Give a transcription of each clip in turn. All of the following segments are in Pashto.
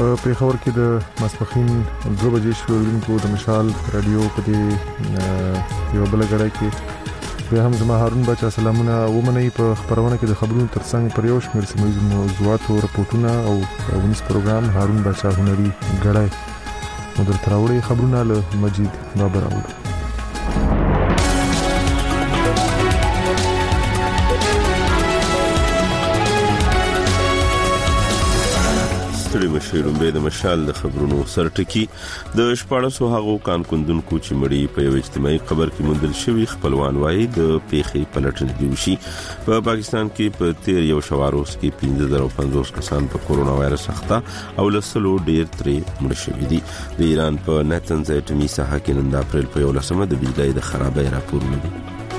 په پیښور کې د ماسپخین 2 بجې شروع د مشال رادیو په دې یو بل غړای کې به هم زما هارون بچا سلامونه ومني په خبرونه کې د خبرونو ترڅنګ پر یو شمېر سیمه موضوعات او راپورټونه او ونس پروګرام هارون بچا هنري غړای مدر تراوړي خبرونه له مجید بابر اول ستړي مشیرون به د مشال د خبرونو سرټکی د 1400 هغو کانکوندونکو چې مړي په یو اجتماعي قبر کې موندل شوی خپلوان وایي د پیښې پلټنې دی وشي په پاکستان کې په تیر یو شواروس کې 1550 کسان په کورونا وایرس اخته او لسلو ډیر ترې مړ شوي دي د ایران په نتنز اټمی ساحه کې نن د اپریل په 11 د بجلی د خرابۍ راپورونه دي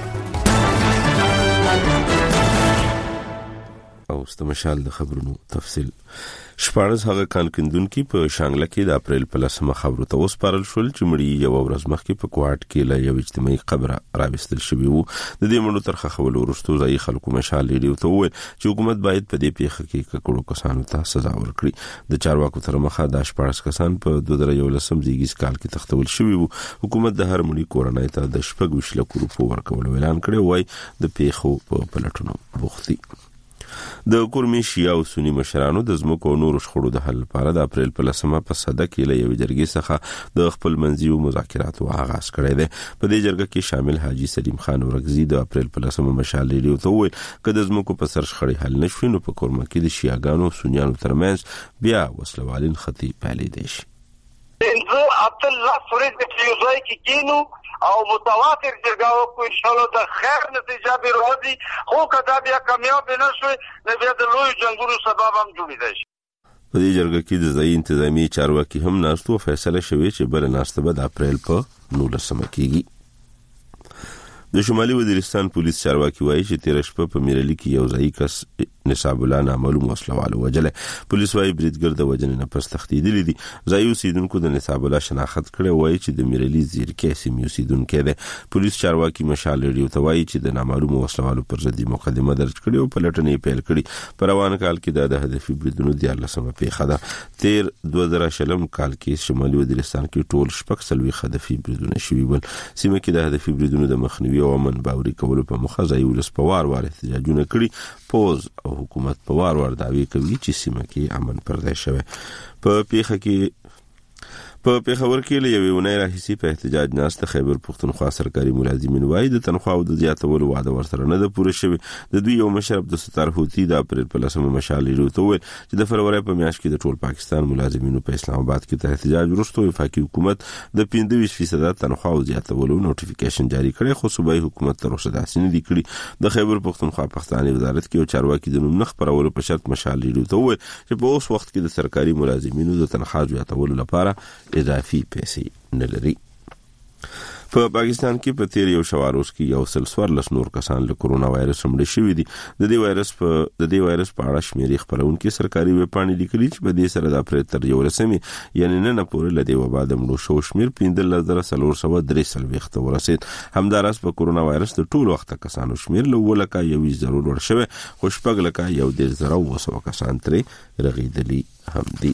او استمشال د خبرونو تفصیل 14 هغه کانکوندونکو په شانګله کې د اپریل په 10 خبرو ته وسپارل شول چې مړي یو ورځ مخکې په کوهاټ کې له یو اجتماعي قبر راوستل شوی وو د دې مړو تر خولو وروسته ځای خلکو مشال لري ته وویل چې حکومت باید په دې پیښه کې ککړو کسانو ته سزا ورکړي د چارواکو تر مخه د 14 کسان په 2011 زیږیز کال کې تختول شوی وو حکومت د هر مړي کورنۍ ته د 20 لک روپو ورکول اعلان کړی وای د پیښو په پلټنو بوختي د کورمي شیا او سنی مشرانو د زموږ او نور شخړو د حل لپاره د اپریل په 10 په صده کې له یو جرګې څخه د خپل منځیو مذاکراتو آغاز کړی دی په دې جرګه کې شامل حاجی سلیم خان ورغزی د اپریل په 10 مشال لري ته وویل چې د زموږ په سر شخړې حل نشوي نو په کورمه کې د شیاګانو او سنیانو ترمنځ بیا وسلوالین خطي پالي دي شي انزو عبد الله فرید په یو ځای کې کینو او متواتر جرګاو کو ان شاء الله د خیر نتیجه به راځي خو کدا بیا کامیاب نه شوي نه بیا د لوی جنگونو سبب هم جوړیږي په دې جرګه کې د ځای انتظامی چارواکي هم ناستو فیصله شوې چې بل ناسته به د اپریل په 19 کېږي د شمالي وزیرستان پولیس چارواکي وایي چې 13 شپه په میرلی کې یو ځای کس نصاب الله نامعلوم وسلوال وجله پولیس وایي بریدګر د وجنې نه پس تختیدلی دي ځای اوسیدونکو د نصاب الله شناخت کړي وایي چې د میرلی زیرکې سیمې اوسیدونکو ده پولیس چارواکي مشال لري او توایي چې د نامعلوم وسلوالو پر ضد مقدمه درج کړي او پلټنې پیل کړي په روان کال کې د هدفي بریدونو د 14 پیښه ده تیر 2000 کال کې شمالي وزیرستان کې ټول شپږ سلوي هدفي بریدونه شوي ول سیمه کې د هدفي بریدونو د مخنیوي او امن باوري کولو په مخه ځای ولس په وار احتجاجونه کړي پوز او حکومت په وار دعوی کوي چې سیمه کې امن پردای شوی په پیښه کې په پیښور کې له یوې ونې راهیسي په احتجاج ناست خیبر پختونخوا سرکاري ملازمین وایي د تنخواو د زیاتولو وعده ورسره نه ده پوره شوې د دوی یو مشر عبدالستار هوتی د اپریل په 10 مشال لري ته ویل چې د فروری په میاشت کې د ټول پاکستان ملازمینو په اسلام آباد کې د احتجاج وروسته وفاقي حکومت د 25% تنخواو زیاتولو نوټیفیکیشن جاری کړی خو صوبایي حکومت تر اوسه داسې نه دی کړی د خیبر پختونخوا پښتاني وزارت کې یو چارواکي د نوم نخ پرولو په شرط مشال لري ته ویل چې په اوس وخت کې د سرکاري ملازمینو د تنخوا زیاتولو لپاره اضافي پیسې نه لري په پاکستان کې په تیر یو شواروس کې یو سلسور لس نور کسان له کورونا وایرس مړ شوي دي د دې وایرس په اړه شمیرې خبرونکو سرکاري ویب پاڼې لیکلي چې په دې سره د اپریل تر 11 یعنی نن پورې له دې وبا د مړو شو شمیر 15,403 ورسید همدارس په کورونا وایرس د ټول وخت کسانو شمیر له ولکه یو ضرور ورشوي خوشپګ لکه یو 10,000 کسان ترې رغیدلی هم دي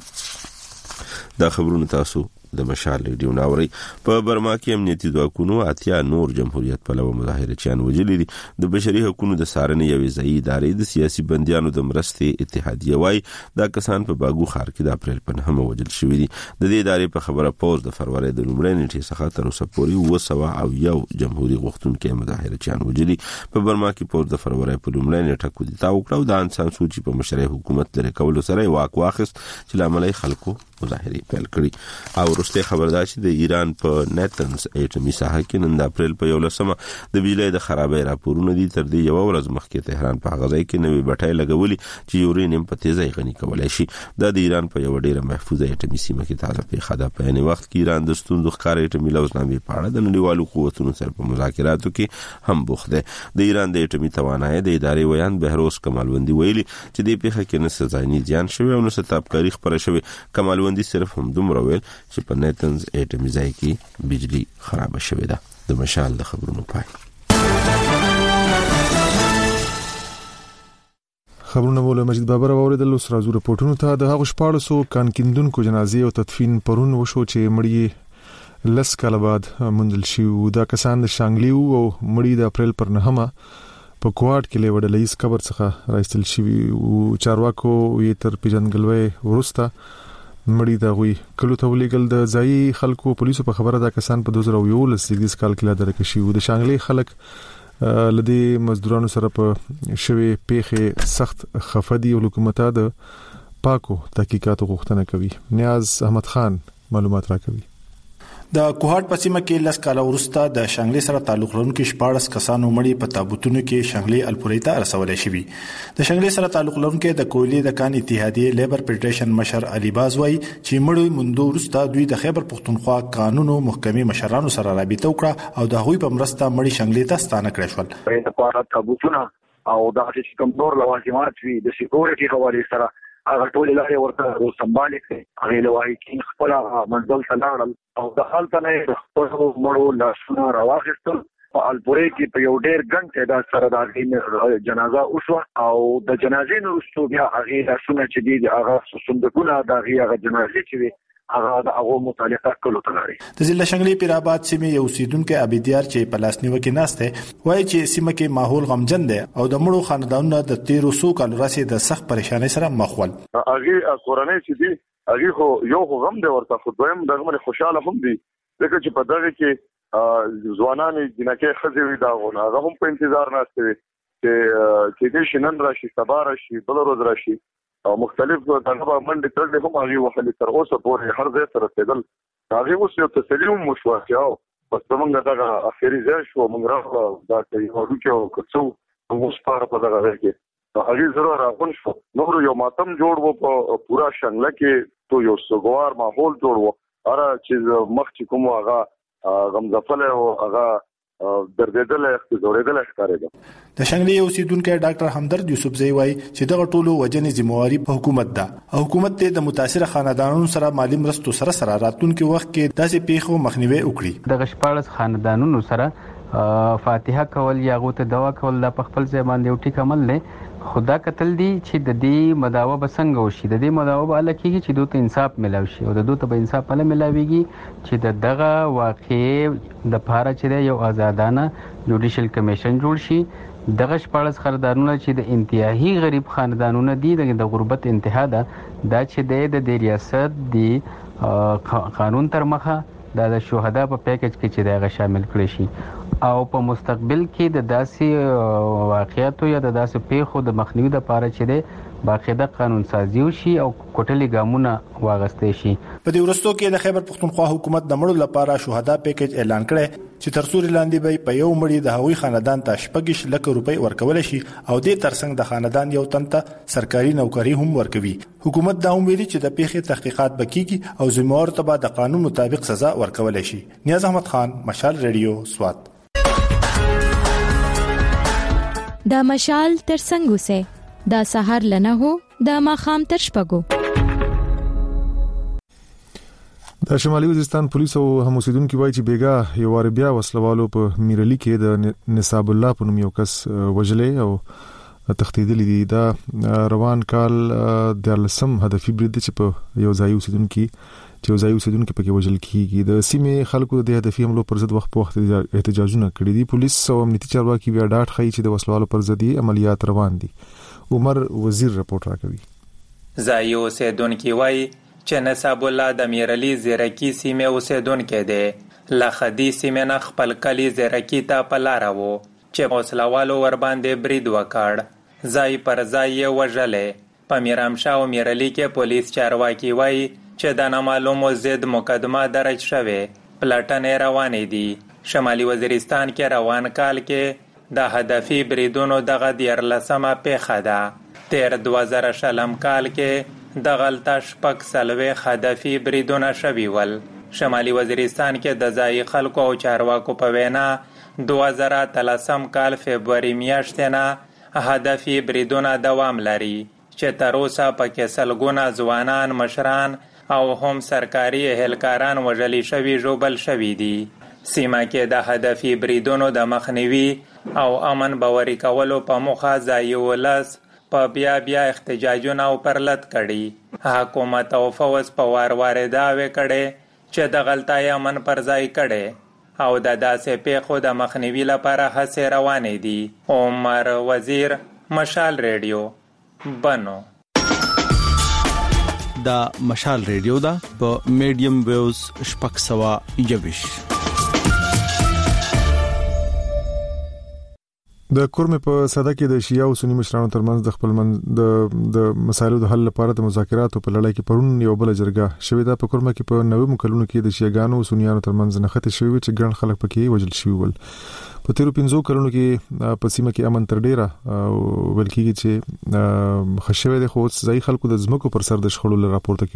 دا خبرونه تاسو د مشال ریډیو ناوري په برما کې امنیتي ځواکونو اتیا نور جمهوریت پلوه مظاهرچیان وجلي دي د بشري حقوقو د سارنې یوې ځای ادارې د سیاسي بنديانو د مرستې اتحادیه وای دا کسان په باغو خار کې د اپریل په 9 وجل شوې دي د دې ادارې په خبره پوز د فروری د لومړۍ نیټې څخه تر اوسه پورې 201 جمهوریت غوښتونکو مظاهرچیان وجلي په برما کې پوز د فروری په لومړۍ نیټه کو دي تا وکړو د انسان سوچي په مشرۍ حکومت لري کول سره واک واخص چې لاملای خلکو مظاهره پیل کړي او ورسته خبردار چې د ایران په نتنز اټمی ساحه کې نن د اپریل په 11 د بجلی د خرابۍ راپورونه دي تر دې یو ورځ مخکې تهران په غزا کې نوې بټای لګولي چې یورینیم په تیزی غني کولای شي د ایران په یو ډیره محفوظه اټمی سیمه کې تازه پیښه ده په یوه وخت کې ایران د ستوندو ښکار اټمی لوزنامې په اړه د نړیوالو قوتونو سره په مذاکراتو کې هم بوخت ده د ایران د اټمی توانایي د ادارې ویان بهروز کمالوندی ویلي چې د پیښه کې نه سزایني ځان شوی او نه ستابکاری خبره شوی کمالوندی صرف هم دومره ویل چې په نتنز اټمی ځای کې بجلی خراب شوې ده د مشال د خبرونو پای خبرونه مول مجید بابر اوریدل سره زو رپورټونو ته د هغه شپاړسو کان کیندونکو جنازې او تدفین پرون وشو چې مړی لس کاله بعد منځل شو. دا کسان د شانګلیو او مړی د اپریل پر 9 په کوارټ کې لوړلایس قبر څخه راځل شوی او چارواکو یې تر پیژنګلوي ورسته مړی دا غوي کلو ته ولېګل. د ځای خلکو پولیسو په خبره دا کسان په 2011 کال کې لا درکه شي. د شانګلی خلک لدی مزدورانو سره په شوي پیخه سخت خفدي او حکومت د پاکو تحقیقات غوښتنه کوي. نیاز احمد خان معلومات راکوي. د کوهاټ په سیمه کې لس کاله وروسته د شانګلي سره تعلق لرونکو 14 کسانو مړي په تابوتونو کې شانګلي الپورې ته رسولې شوی. د شانګلي سره تعلق لرونکو د کویلې د کان اتحادیه لیبر فدریشن مشر علي باز وای چې مړي مندو وروسته دوی د خیبر پختونخوا قانونو محکمې مشرانو سره رابطه وکړه او د هغوی په مرسته مړي شانګلي ته ستانه کړل شول. د پاره تابوتونه او د هغې کوم نور لوازمات وي د سکیورټي حواله سره هغه ټول لارې ورته سمبالې کړي. هغه لوای کې خپل منځل تلاړل او د حالت نه خپل مړو لاسونه راوخیستل. په الپورې کې په یو ډېر ګڼ تعداد سره د هغې جنازه وشوه او د جنازې نه وروسته بیا هغې لاسونه چې دي هغه صندوقونه د هغې جنازې چې وي هغه د هغو متعلقه کلو ته لاړې. د ضلع شانګلي پیرآباد سیمې یو اوسیدونکو عبیدیار چې په لاسنیوه کې ناسته وایي چې سیمه کې ماحول غمجن دی او د مړو خاندانونو د 1300 کالو راځي د سخت پریشانۍ سره مخ ول. هغه کورنۍ چې دي هغه خو یو غم دی ورته خو دویم دغه مری خوشاله هم دي ځکه چې په دغه کې ځوانان جنکه خزوي دا غون هغه هم په انتظار ناشته چې دې شنن راشي سبا راشي بل ورځ راشي او مختلف دغه منډه ترډه هم هغه وحلي تر اوسه پورې هر ځای سره تدل هغه اوس یو تسلیم مشواشاو پس موږ دغه اخیری ځای شو موږ راغلو دا چې یو ډوکو کڅو موږ سپاره په دغه ځای کې هغه ضرور راغون شو. نور یو ماتم جوړ وو په پورا شنګله کې تو یو سګوار ماحول جوړ وو اره چې مخ چې کوم هغه غمزفل او هغه دردېدل اختزورېدل ښکارېده. د شانګلي اوسیدونکو ډاکټر همدرد یوسفزئی وایي چې دغه ټولو وجنې ذمہواری په حکومت ده او حکومت ته د متاثر خاندانونو سره مالی مرستو سره راتلونکي وخت کې داسې پیښو مخنیوي وکړي. د 14 خاندانونو سره فاتحه کول یا غوته دوا کول د خپل ځای باندې یو ټیک عمل نه خدا قتل دي چې د دې مداوا بسنګ وشي. د دې مداوا به الکیږي چې دوی ته انصاف ملاوي شي او د دوی ته به انصاف نه ملاويږي چې دغه واقع د پاره چې یو آزادانه جوډیشل کمیشن جوړ شي. دغه 14 خاندانونه چې د انتهایی غریب خاندانونه دي د غربت انتها ده دا چې د ریاست دی قانون تر مخه د شهدا په پیکج کې چې دغه شامل کړي شي او په مستقبل کې د داسې واقعیتو یا د داسې پیښو د مخنیوي لپاره چې د باقاعده قانون سازي وشي او کوټلي ګامونه واغستې شي. په دې ورستو کې د خیبر پختونخوا حکومت د مړو لپاره شهدا پیکج اعلان کړي چې تر څو لاندې به په یو مړي د هغوی خاندان ته 6 لک روپۍ ورکول شي او د ترڅنګ د خاندان یو تن ته سرکاري نوکری هم ورکوي. حکومت دا هم ویلي چې د پیښې تحقیقات وکړي او ذمہوار ته به د قانون مطابق سزا ورکول شي. نیاز احمد خان مشال ریډیو سوات. دا مشال تر څنګه سه دا سحر لنه هو دا ماخام تر شپګو. د شمالي وزیرستان پولیس او هم اوسیدونکو وایي چې بیګا یو وار بیا وسلوالو په میرلی کې د نصاب الله په نوم یو کس وجلې او تختیدلی دي. دا روان کال د لسم هدفي برید چې په یو ځای اوسیدونکو پکې وجل کیږي. د سیمې خلکو د هدفي حملو پر ضد وخت په وخت احتجاجونه کړي دي. پولیس او امنیتي چارواکي بیا ډاټ خي چې د وسلوالو پر ضد عملیات روان دي. عمر وزیر رپورټ راکوي. ځای اوسیدونکو وایي چې نصاب الله د میرلی زیرکی سیمه اوسیدونکو دی. لخدي سیمه نه خپل کلی زیرکی ته په لار وو چې وسلوالو ور باندې برید وکړ. ځای پر ځای وژلې. په میرامشاه او میرلی کې پولیس چارواکي وایي چې د نامعلومو ضد مقدمه درج شوه. پلټنې روانې دي. شمالي وزیرستان کې روان کال کې د هدفي بریدونو دغه 14مه پیښه ده. تیر 2000 کال کې د غلطه شپږ سلوي هدفي بریدونه شوي ول. شمالي وزیرستان کې د ځای خلکو او چارواکو په وینا 2013 کال فبرवरी میاشتې نه هدفي بریدونه دوام لري چې تر اوسه پکې سلګونه ځوانان مشران او هم سرکاري اهلکاران وژلي شوي ژوبل شوي دي. سیمه کې د هدفي بریدونو د مخنیوي او امن باوري کولو په موخه ځای ولس په بیا احتجاجونه پرلط کړي. حکومت او فوز په وار دعوې کړي چې د غلطۍ امن پر ځای کړي او د داسې پیښو د مخنیوي لپاره هڅې روانې دي. عمر وزیر، مشال ریډیو، بنو. دا مشال ریډیو دا په میډیم ویوز 621. د کورمه په صدا کې د شیعه او سنی مشرانو ترمنځ د خپل د مسایلو د حل لپاره د مذاکراتو په لړۍ کې پرون یو بل جرګه شوې ده. په کورمه کې په 90 مکلونو کې د شیعاګانو او سنیانو ترمنځ نښته شوې چې ګڼ خلک پکې وژل شوي ول. په تیرو 15 کلونو کې په سیمه کې امن تر ډیره ولکېږي چې خښوي د خو ځای خلکو د ځمکو پر سر د شخړو راپورته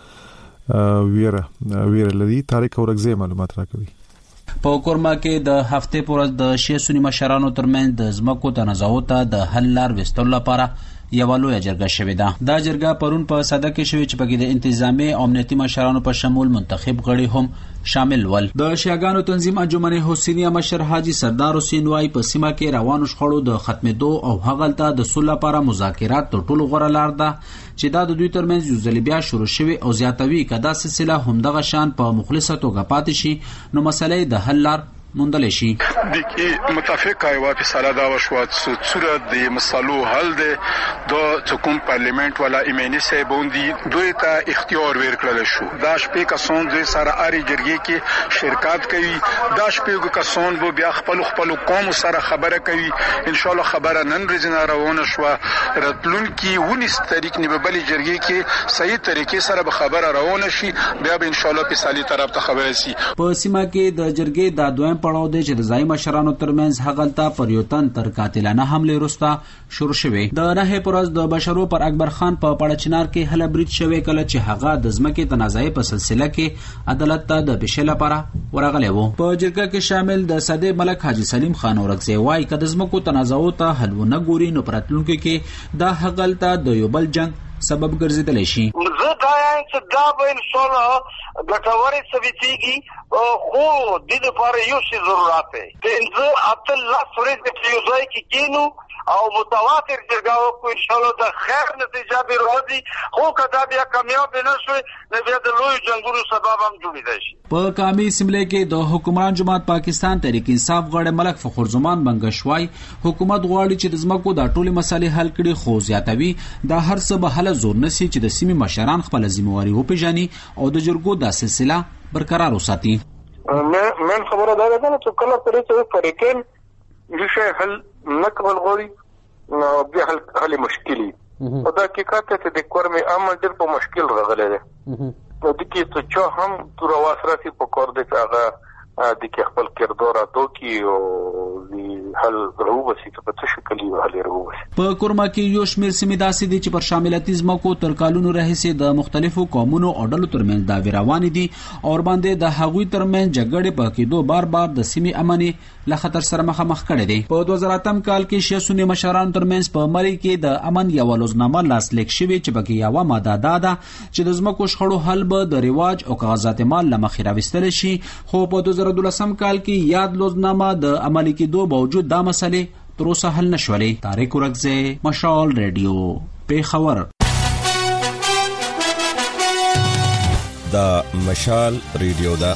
کېدو ویره لري. تاریخ اورګزې معلومات راکوي. په کورما کې د هفته پورز د شیعه سنی مشرانو ترمنځ د ځمکو تنازعات د حل لار وستلو لپاره یو لوی جرګه شوې ده. دا جرګه پرون په صدا کې شوې چې پکې د انتظامی او امنیتي مشرانو په شمول منتخب غړي هم شامل ول. د شیعاګانو تنظیم انجمن حسینیه مشر حاجی سردار حسین وای په سیمه کې روانو شخړو د ختمېدو او هغلته د صلح لپاره مذاکرات تر ټولو غوره لار ده چې دا د دوی ترمنځ یو ځل بیا شروع شوي او زیاتوي کدا سلسله همدغه شان په مخلصه توګه پاتې شي نو مسلې د حل لار موندل شي. د کی متفق ایوا په سالا دا وشوات صورت د مسلو حل د حکومت پارلیمنت والا ایمنی صاحبوندی دوی ته اختیار ورکړل شو. دا شپې کسان دوی سره اړي جرګې کې شرکت کوي. دا شپې کسان وو بیا خپل قوم سره خبره کوي. ان شاء الله خبره نن ورځ روانه شو. راتلون کې 19 تاریخ نه به بل جرګې کې صحیح طریقې سره به خبره روانه شي. بیا به ان شاء الله په سالي طرف ته خبره شي. په سیمه کې د جرګې د دویم پړاو دی چې د ځای مشرانو ترمنځ هغلته پر یو تن تر قاتلانه حمله وروسته شروع شوه. د نه پرز د بشرو پر اکبر خان په پړچنار کې هله برید شوه کله چې هغه د ځمکې تنازعې په سلسله کې عدالت ته د بشل لپاره ورغلی وو. په جرګه کې شامل د صدې ملک حاجی سلیم خان اورګزی وای کله د ځمکو تنازعات ته حل ونه ګوري نو پراتلونکو کې دا هغلته د یو بل جنگ سبب ګرځیدل شي. زه دا یم چې دا به ان شاء الله ګټوري ثابتېږي خو د دې لپاره یو شی ضرورت دی. د الله سوري د یو ځای کې کینو او متواتر جرګاو کو ان شاء الله د خیر نتیجه به راځي. خو کدا بیا کامیاب نه شوي نو بیا د لوی جنگونو سبب هم جوړیدای شي. په کامی سیمله کې د حکمران جماعت پاکستان تحریک انصاف غړي ملک فخر زمان بنگشوای حکومت غواړي چې د ځمکو د ټولې مسالې حل کړي خو زیاتوي دا هر څه به حل زور نسی چې د سیمې مشران خپل ذمہواری وپیژني او د جرګو د سلسله برقرار وساتي. من خبره دا ده چې کله پرې چې فریقین لشه حل نقبل غوري نو بیا حل مشکلی او دا حقیقت ته د کورمه عمل ډېر په مشکل راغلی دی. نو د کې څه چې هم تر واسرتي په کور د هغه د کې خپل کردار ادا کی او د حل روبسي ته په څه شکل یو حل روبسي. په کورما کې یو شمیر سیمې داسې دي چې پر شاملتي ځمکو تر کالونو راهیسې د مختلفو قومونو او ډلو ترمنځ دا روانې دي او باندې د هغوی ترمنځ جګړې په کېدو بار د سیمې امني له خطر سره مخامخ کړي دي. په 2008 کال کې شیعه سنی مشرانو ترمنځ په مری کې د امن یو لوزنامه لاسلیک شوې چې پکې یو ماده ده چې د ځمکو شخړو حل به د رواج او کاغذات مال لمخې راوستل شي. خو په 2012 کال کې یاد لوزنامه د عملي کېدو باوجود دا مسلې تر اوسه حل نشولې. طارق اورګزی، مشال ریډیو، پیښور. دا مشال ریډیو دا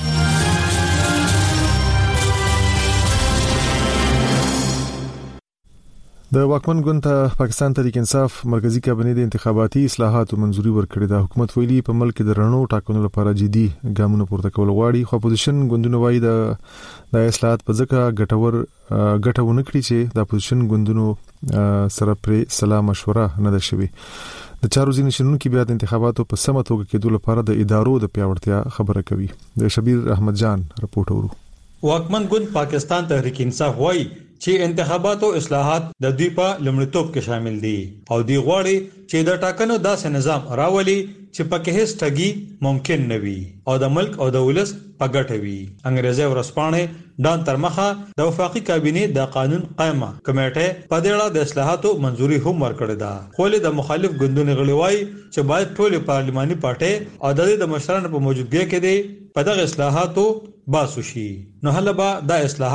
د واکمن ګوند ته پاکستان تحریک انصاف مرکزی کابینه د انتخاباتي اصلاحاتو منځوري ورکړې ده. حکومت ویلي په ملک د رڼو ټاکنو لپاره جدي ګامونه پورته کول غواړي. خو اپوزیشن ګوندونه وایي د اصلاحات په ځکه ګټونه کړی چې د اپوزیشن ګوندونو سره پر سلا مشوره نه ده شوی. د چارو ځینې شنونکو بیا د انتخاباتو په سمه توګه کېدو لپاره د ادارو د پیاوړتیا خبره کوي. د شبیر احمد جان رپورټ ورو. واکمن ګوند پاکستان تحریک انصاف وایي چې انتخاباتو اصلاحات د دوی په لومړیتوب کې شامل دي او دی غواړي چې د ټاکنو داسې نظام راولي چې پکې هیڅ ټګي ممکن نه وي او د ملک او د ولس په ګټه وي. انګریزي ورسپانې ډان ترمخه د وفاقي کابینه د قانون قائمه کمیټه په دې اړه د اصلاحاتو منځوري هم ورکړه ده. خو له د مخالف ګوندونو غړي وایي چې باید ټول پارلماني پارټي او د مشرانو په موجودګۍ کې دي په دغه اصلاحاتو باسو شي نو هله به د اصلاحات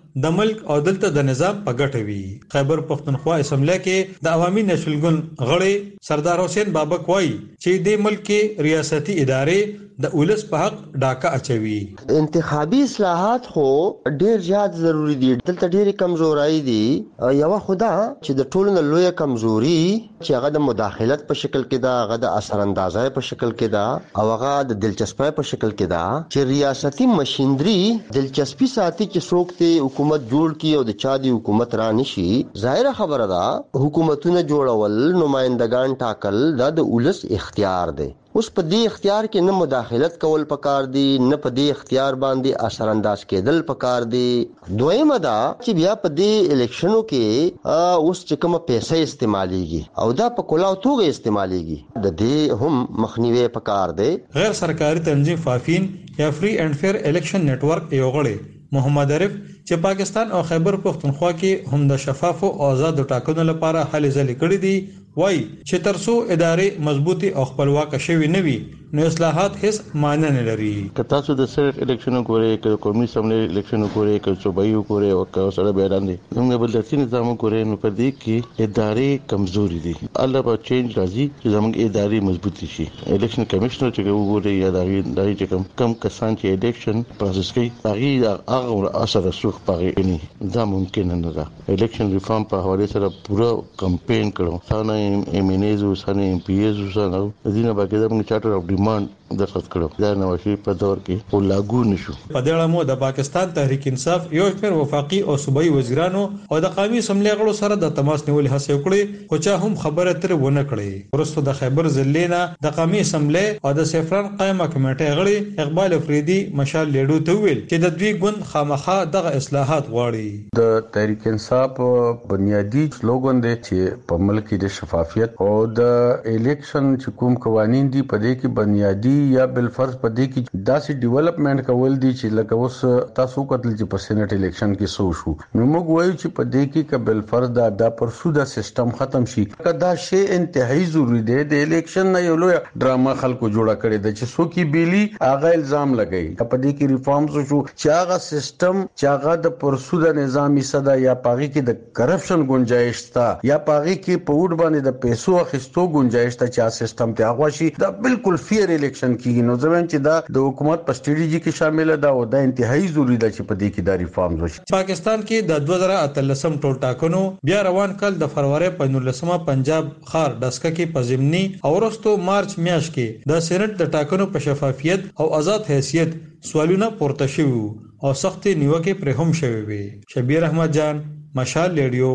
د ملک او دلته د نظام په ګټه وي. خیبر پختونخوا اسمبلی کې د عوامي نشل ګوند غړي سردار حسین بابک وایي چې د ملک کې ریاستي ادارې د اولس په حق ډاکه اچوي. انتخابي اصلاحات خو ډیر زیات ضروری دي. دلته ډیر کمزورای دي. یو خدا چې د ټولو نه لوی کمزوري چې هغه د مداخلت په شکل کې دا، هغه د اثر اندازۍ په شکل کې دا، او هغه د دلچسپۍ په شکل کې دا چې ریاستي مشینری دلچسپي ساتي چې څوک ته حکومت جوړ کی او د چا دی حکومت را نشي. ظاهر خبره ده حکومتونه جوړول، نمائندگان ټاکل دا د اولس اختیار دی. اوس په دې اختیار کې نه مداخلت کول پکار دي، نه په دې اختیار باندې اثر انداز کېدل پکار دي. دویمه دا چې بیا په دې الیکشنو کې اوس چې کومه پیسې استعماليږي او دا په کلاو توګه استعماليږي، د دې هم مخنیوي پکار دی. غیر سرکاري تنظیم فافین یا فری اینڈ فیر الیکشن نیټ ورک یو غړی محمد عارف چې پاکستان او خیبر پختونخوا کې هم د شفاف او آزاد ټاکنو لپاره هلې ځلې کړې دي، وای چې ترڅو ادارې مضبوطي او خپلواک شوي نه وي نو اصلاحات هیڅ معنی نه لري. که تاسو د صرف الیکشنو ګورئ، که قومي اسمبلی الیکشنو ګورئ، که صوبایي ګورئ او که سره بیان دي، موږ بل داسې نظام ګورئ نو په دې کې ادارې کمزوري دي. الله به چینج راځي چې زموږ ادارې مضبوطي شي. الیکشن کمیشنر چې وګورئ یا دغه چې کم کسان چې الیکشن پروسس کوي هغه هغه اثر رسوخ پاره نه دا ممکن نه ده. الیکشن ریفارم په حواله سره پورا کمپاین کړو، ثانه ایم ان ایز ثانه ام پی ایز ثانه دینه باقاعده موږ چارټر اف ډیماند درخت کړو. دا نوښي په دور کې او لاګو نشو. په دې اړه مو د پاکستان تحریک انصاف یو شمېر وفاقي او صوبایي وزیرانو او د قومي اسمبلی غړو سره د تماس نیولې هڅه وکړې، خو چا هم خبره تر ونه کړې. ورسته د خیبر ضلع نه د قومي اسمبلی او د سیفران قائمه کمیټې غړي اقبال افریدي مشال لیډو ته ویل چې د دوی ګوند خامخا دغه اصلاحات غواړي. د تحریک انصاف بنیادی سلوګان دی چې په ملک کې د شفافیت او د الیکشن چې کوم قوانين دي په دې کې بنیادی یا بل فرض په دې کې داسې ډیولپمنٹ کول دي چې لکه اوس تاسو کتل چې په سېنات الیکشن کې سو شو، نو موږ وایو چې په دې کې کبل فرض دا پرسودا سیستم ختم شي. کدا شی انتهایی ضروری دی. د الیکشن نه یو لوی ډراما خلکو جوړه کړی د چې سو کې بیلی هغه الزام لګی په دې کې ریفارمز شو چې هغه سیستم چې هغه د پرسودا نظامی صدا یا پاغي کې د کرپشن گنجائش تا یا پاغي کې په وډ باندې د پیسو اخیستو گنجائش تا چې سیستم ته هغه شي دا بالکل فیر الیکشن کیږي. نو ځوان چې دا د حکومت په سټریټجی کې شامل ده او دا انتهایی ضروری ده چې په دې کې دا ریفارمز وشي. پاکستان کې د 2013 ټول ټاکنو بیا روان کال د فروری په 19 پنجاب خار دسکه کې په ضمني او ورستو مارچ میاشت کې د سېنات د ټاکنو په شفافیت او آزاد حیثیت سوالونه پورته شوي او سخت نیوکه پر هم شوي وي. شبیر احمد جان، مشال ریډیو،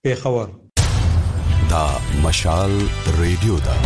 پیښور. دا مشال ریډیو دا.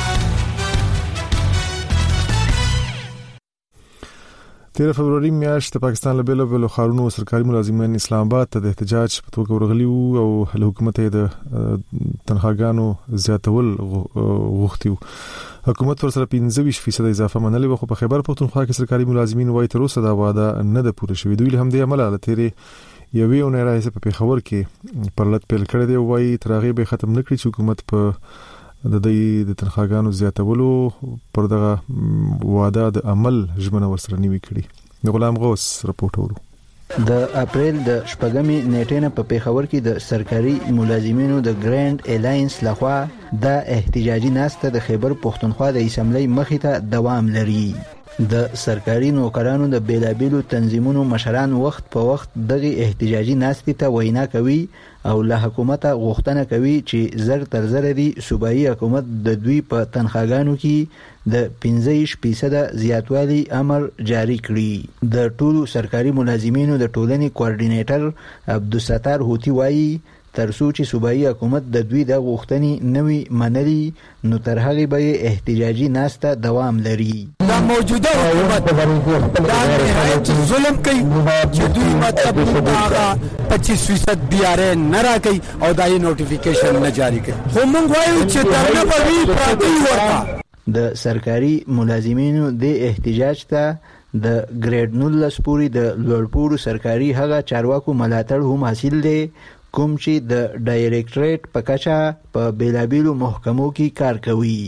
تیر فبرवरी میاشت د پاکستان له بیلو خارونو سرکاري ملازمین اسلام آباد ته د احتجاج په توګه ورغلي او حکومت یې د تنخواګانو زیاتول غوښتي. حکومت ور سره 25% اضافه منلې و، خو په خیبر پختونخوا کې سرکاري ملازمین وایي تر اوسه دا وعده نه ده پوره شوې. دوی له همدې امله له تیرې یوې اونۍ راهیسې په پیښور کې پرلط پیل کړی دی. وایي تر هغې به ختم نه کړي چې حکومت په د دې د تنخواګانو زیاتولو پر دغه وعده د عمل ژمنه ورسره نیوي کړي. د غلام غوث رپورټ ورو. د اپریل د شپږمې نیټې نه په پیښور کې د سرکاري ملازمینو د ګرانډ الاینس لخوا د احتجاجي ناسته د خیبر پختونخوا د اسمبلی مخې ته دوام لري. د سرکاري نوکرانو د بیلابیلو تنظیمونو مشران وخت په وخت دغه احتجاجي ناستې ته وینا کوي او له حکومت غوښتنه کوي چې زر تر زر دی صوبایي حکومت د دوی په تنخواګانو کې د 15% زیاتوالی امر جاری کړي. د ټولو سرکاري ملازمینو د ټولنې کوارډینیټر عبدالستار هوتی وایي ترڅو چې صوبایي حکومت د دوی د غوښتنې نوي منلي نو تر هغې به احتجاجي ناسته دوام لري. دا موجوده حکومت دا نهایت ظلم کوي چې دوی مطلب هغه 25% بیاره نه راکوي او دا یې نوټیفیکیشن نه جاری کوي. خو موږ وایو چې ترنه به وي پراته ورته. د سرکاري ملازمینو د احتجاج ته د ګریډ 19 پورې د لوړپوړو سرکاري هغه چارواکو ملاتړ هم حاصل دی کوم چې د ډایریکټریټ په کچه په بیلابیلو محکمو کې کار کوي.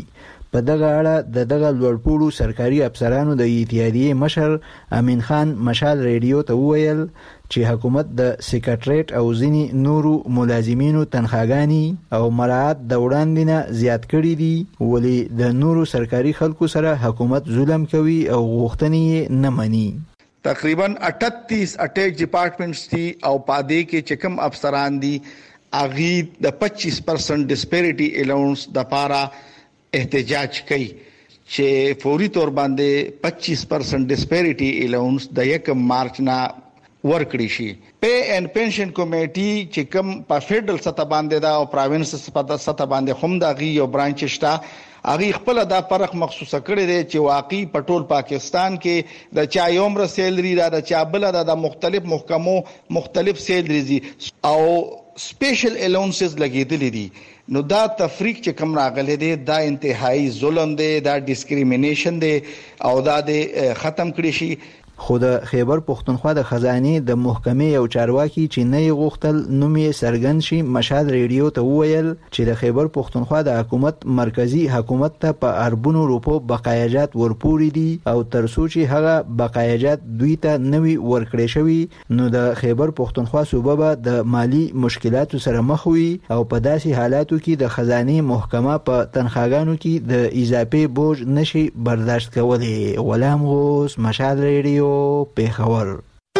په دغه اړه دغه لوړپوړو سرکاري افسرانو د اتحادیې مشر امین خان مشال ریډیو ته وویل چې حکومت د سیکریټریټ او ځینې نورو ملازمینو تنخواګانې او مراعات د وړاندې نه زیات کړي دي، ولې د نورو سرکاري خلکو سره حکومت ظلم کوي او غوښتنې یې نه مني. تقریبا 38 اٹیچ ډپارټمنټس دي او پادې کې چې کوم افسران دي اغي د 25% ډسپیریټي الاونس د پاره احتجاج کوي چې فوري تور باندې 25% ډسپیریټي الاونس د 1 مارچ نه ورکړي شي. پے اینڈ پنشن کمیټي چې کوم په فیډرل سطح باندې دا او پروینس سطح باندې هم دا غي یو برانچ شته، اغه خپل دا فرق مخصوصه کړی دی چې واقعي پټول پاکستان کې د چا یومره سیلري دا د چا بل د مختلف محکمو مختلف سیلریز او سپیشل الاونسز لګیدلې دي. نو دا تفریق چې کوم راغلی دی دا انتهایی ظلم دی، دا ډیسکریمینیشن دی او دا د ختم کړی شي. خو د خیبر پښتونخوا د خزانې د محکمې یو چارواکي چې نه یې غوښتل نوم یې څرګند شي مشهد ریډیو ته وویل چې د خیبر پښتونخوا د حکومت مرکزی حکومت ته په اربونو روپو بقایاجات ورپوري دي او تر څو چې هغه بقایاجات دوی ته نوي ورکړې شوي نو د خیبر پښتونخوا صوبه به د مالی مشکلاتو سره مخ وي او په داسې حالاتو کې د خزانې محکمه په تنخواګانو کې د اضافي بوج نشي برداشت کولی. غلام غوث، مشهد ریډیو، پیښور.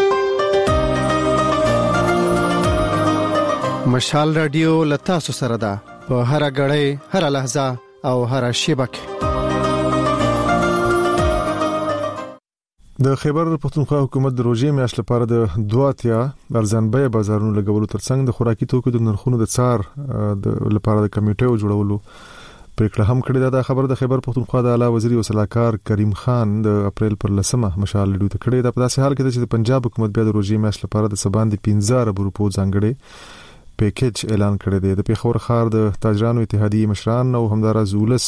مشال رادیو لتا سره ده په هر غړې هر لحظه او هر شیبه کې. د خیبر پښتونخوا حکومت د روزي میاشت لپاره د 2 ارزان بیه بازارونو لګولو ترڅنګ د خوراکي توکو د نرخونو د څار لپاره د کمیټې جوړولو پریکړه هم کړې ده. د خبر د خیبر پښتونخوا د اعلی وزیر او سلاکار کریم خان د اپریل پر 10مه مشال ډیو ته کړې ده. په داسې حال کې چې د پنجاب حکومت بیا د روزي میاشت لپاره د سباندې 15 ارب روپو ځانګړي پیکیج اعلان کړی دی. د پیښور ښار د تاجرانو اتحادیې مشران او همدارز ولس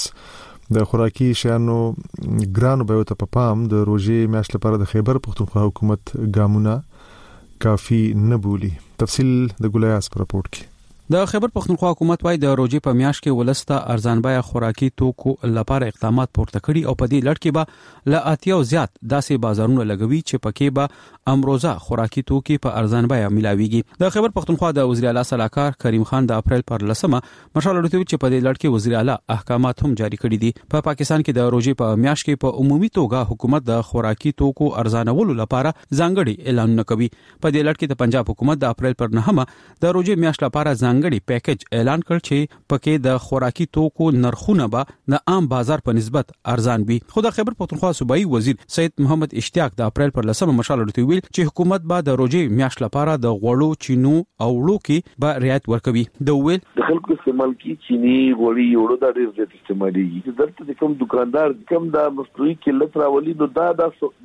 د خوراکي شیانو ګرانو بیو ته په پام د روزي میاشت لپاره د خیبر پښتونخوا حکومت ګامونه کافي نه بولي. تفصیل د ګولیاس په راپورټ کې. د خیبر پښتونخوا حکومت وايي د روزي په میاشت کې ولسته ارزان بیه خوراکي توکو لپاره اقدامات پورته کړي او په دې لړ کې به لا اتیاو زیات داسې بازارونه لګوي چې پکې به امروزه خوراکي توکي په ارزان بیه ملاويږي. د خیبر پښتونخوا د وزیر اعلی سلاکار کریم خان د اپریل پر 10مه مشال ډیو چې په دې لړ کې وزیر اعلی احکامات هم جاری کړي دي. په پاکستان کې د روزي په میاشت کې په عمومي توګه حکومت د خوراکي توکو ارزانولو لپاره ځانګړي اعلانونه کوي. په دې لړ کې د پنجاب حکومت د اپریل پر 9مه د روزي میاشت لپاره ځانګړي پیکیج اعلان کړ چې پکې د خوراکي توکو نرخونه به د عام بازار په نسبت ارزان وي. خو د خیبر پښتونخوا صوبایي وزیر سید محمد اشتیاق د اپریل پر 10مه مشال ډیو ویل چې حکومت به د روزي میاشت لپاره د غوړو، چینو او وړو کې به رعایت ورکوي. د ویل د خلکو استعمال کی چینی، غوړي، وړو د ډیر زیات استعمالي دلته د کوم دکاندار کوم د مصنوعي قلت راولي نو دا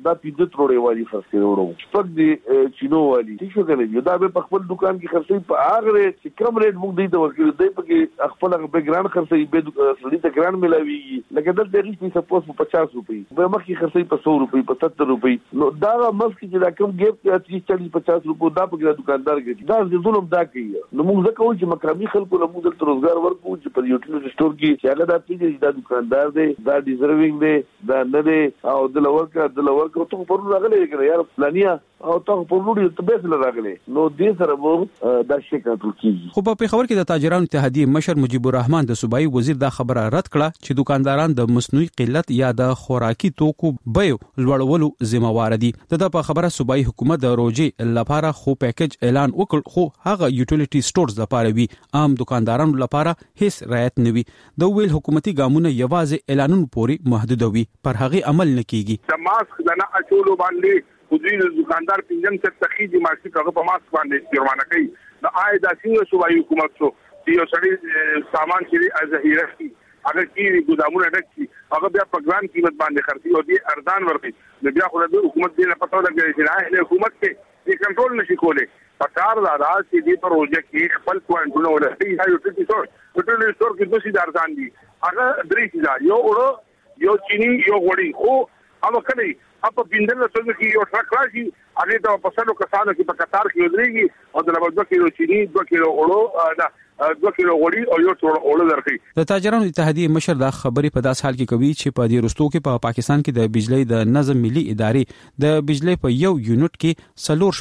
15 روړې والی خرڅي وړو شپږ د چینو والی څه کوي دا به په خپل دکان کې خرڅي په هغه چې کم ریټ موږ د ورکړي دی په خپل به ګران خرڅي به سړي ته ګران ملاوي لکه دلته ریښتي سپوس په 50 روپۍ به مخکې خرڅي په 100 روپۍ په 70 روپۍ نو دا مخکې چې دا کوم ګیپ ته 30-40-50 روپۍ دا په دکاندار کې دا ظلم دا کوي. نو موږ ځکه وایو چې مقامي خلکو له موږ ته روزګار ورکو چې په یوټیلیټي سٹور کې چې هغه دا پیږي دا دکاندار دی دا ډیزرvinګ دی دا نه دی او د لورکا ته په ورو راغلی کړه یار پلانیا او ته په ورو ته به سره راغلی نو دې سره وو دا شي کنټرول کیږي. خو په خبر کې د تاجرانو اتحادیې مشر مجيب الرحمن د صوبایي وزیر دا خبره رد کړه چې دکانداران د مصنوعي قلت یا د خوراکي توکو بیو لوړولو ذمہ وار دي. د په خبره صوبایي حکومت د روزي لپاره خو پیکیج اعلان وکړ خو هغه یوټیلیټي سٹورز لپاره وی عام دکاندارانو لپاره هیڅ رعایت نه وي. د ویل حکومتي ګامونه یوازې اعلانونو پورې محدود وي پر هغه عمل نه کیږي. د ماسک نه اچولو باندې خودي دکاندار پنځم څخه تخیدي ماسک هغه په ماسک باندې جرمانه کوي. د آی د سیمه صوبایي حکومت سو یو سړی سامان چې ظاهره کی اگر کی ګودامونه ډکي هغه بیا په ګران قیمت باندې خرڅي او دې ارزان ورکړي بیا خو د حکومت دې نه پتو لګي چې نه حکومت کې کنټرول نشي کولای. پکار دا چې دې پر روزه کې خپل کوانټونه ولري یا یو ټیټي سٹور کې دوی د ارزان دي هغه درې چې یو اورو یو چینی یو غوړي خو هغه کله اپ بندل څنګه کې یو ټرک راشي هغه د پسلو کسانو کې په قطار کې ودرېږي او د لږ 2 کیلو چینی 2 کیلو اورو دا 2 کیلو غوړي او یو ټوټه اوړه درکې. د تاجرانو اتحادیې مشر دا خبرې په داس حال کې کوي چې په دې رستو کې په پاکستان کې د بجلی د نظم ملي ادارې د بجلی په یو یونټ کې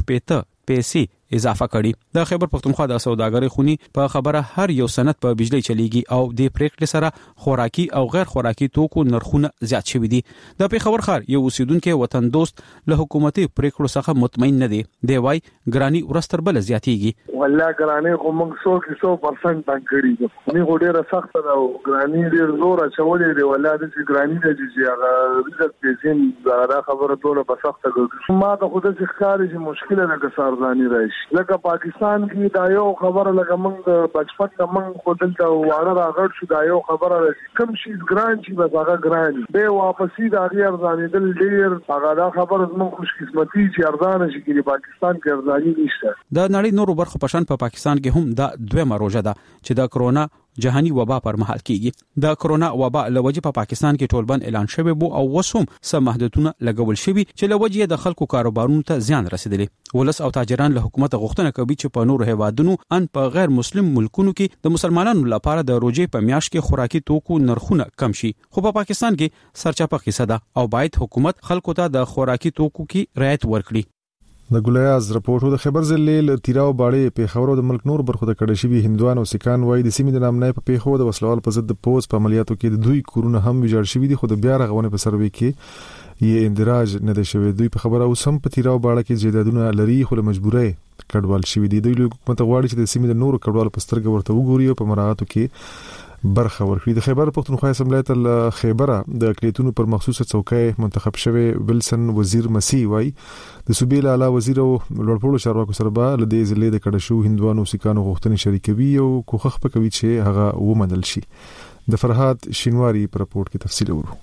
4 پیسې اضافه کړي. د خیبر پختونخوا د سوداګرۍ خونی په خبره هر یو سند په بجلی چلیږي او د پریکړې سره خوراکي او غیر خوراکي توکو نرخونه زیات شوي دي. د پیښور ښار یو اوسیدونکو وطن دوست له حکومتي پریکړو څخه مطمئن نه دي. دی وايي ګرانی ورستر بل زیاتېږي. والله ګرانی خو موږ 100% تنګ کړی دي. نه ډیره سخت ده او ګرانی ډیر زور اچولې دی. والله د ګرانی نه چې هغه رزق پیسې دا خبره ټوله په سخته ګرځي. ما ته خو د ښکاري چې مشکله ده که سارځاني راشي. لکه پاکستان کې دا یو خبره لکه موږ بچپن ته موږ خو دلته واره راغړ شو دا یو خبره کم شي ګران شي بس هغه ګران به واپسې دا غیر ځانېدل ډیر هغه دا خبره موږ خوش قسمتي چې ارزان شي کې پاکستان کې ارزاني نشته. د نړۍ نورو برخو په شان په پاکستان کې هم دا دویمه روزه ده چې د کرونا جهاني وبا پر مهال کېږي. د کرونا وبا لوجه په پاکستان کې ټولبند اعلان شوی بو او وسوم سم محدودونه لګول شوی چې لوجه د خلکو کاروبارونو ته زیان رسیدلی. ولس او تاجران له حکومت غوښتنه کوي چې په نورو هیوادونو ان په غیر مسلم ملکونو کې د مسلمانانو لپاره د روزې په میاشت کې خوراکي توکو نرخونه کم شي. خو په پاکستان کې سرچپه قصه ده او باید حکومت خلکو ته د خوراکي توکو کې رعایت ورکړي. د ګولیاز رپورټو د خبر ضلع تیراو باړې په خبرو د ملک نور برخو د کډه شوی هندوان او سکان وای د سیمې د نامنای په پیښو د وسلوال په ضد پوز په عملیاتو کې د دوی کورونه هم ویجاړ شوی دي. خو د بیا رغونې په سروي کې یې اندراج نه دی شوی. دوی په خبره اوس هم په تیراو باړه کې جیدادونه لري خو له مجبورۍ کډوال شوی دي. دوی حکومت غواړي چې د سیمې د نورو کډوالو په سترګه ورته وګوري او په مراعاتو کې برخه ورکړي. د خیبر پختونخوا اسمبلی ته خیبره د اقلیتونو پر مخصوصه څوکۍ منتخب شوی ویلسن وزیر مسیح وای د صوبې له اعلی وزیر او لوړپوړو چارواکو سره به له دې ضلع د کډه شو هندوانو سکانو غوښتنې شریکوي او کوښښ وکوي چې هغه ومنل شي. د فرهاد شینواری پر رپورت کې تفصیل ورو.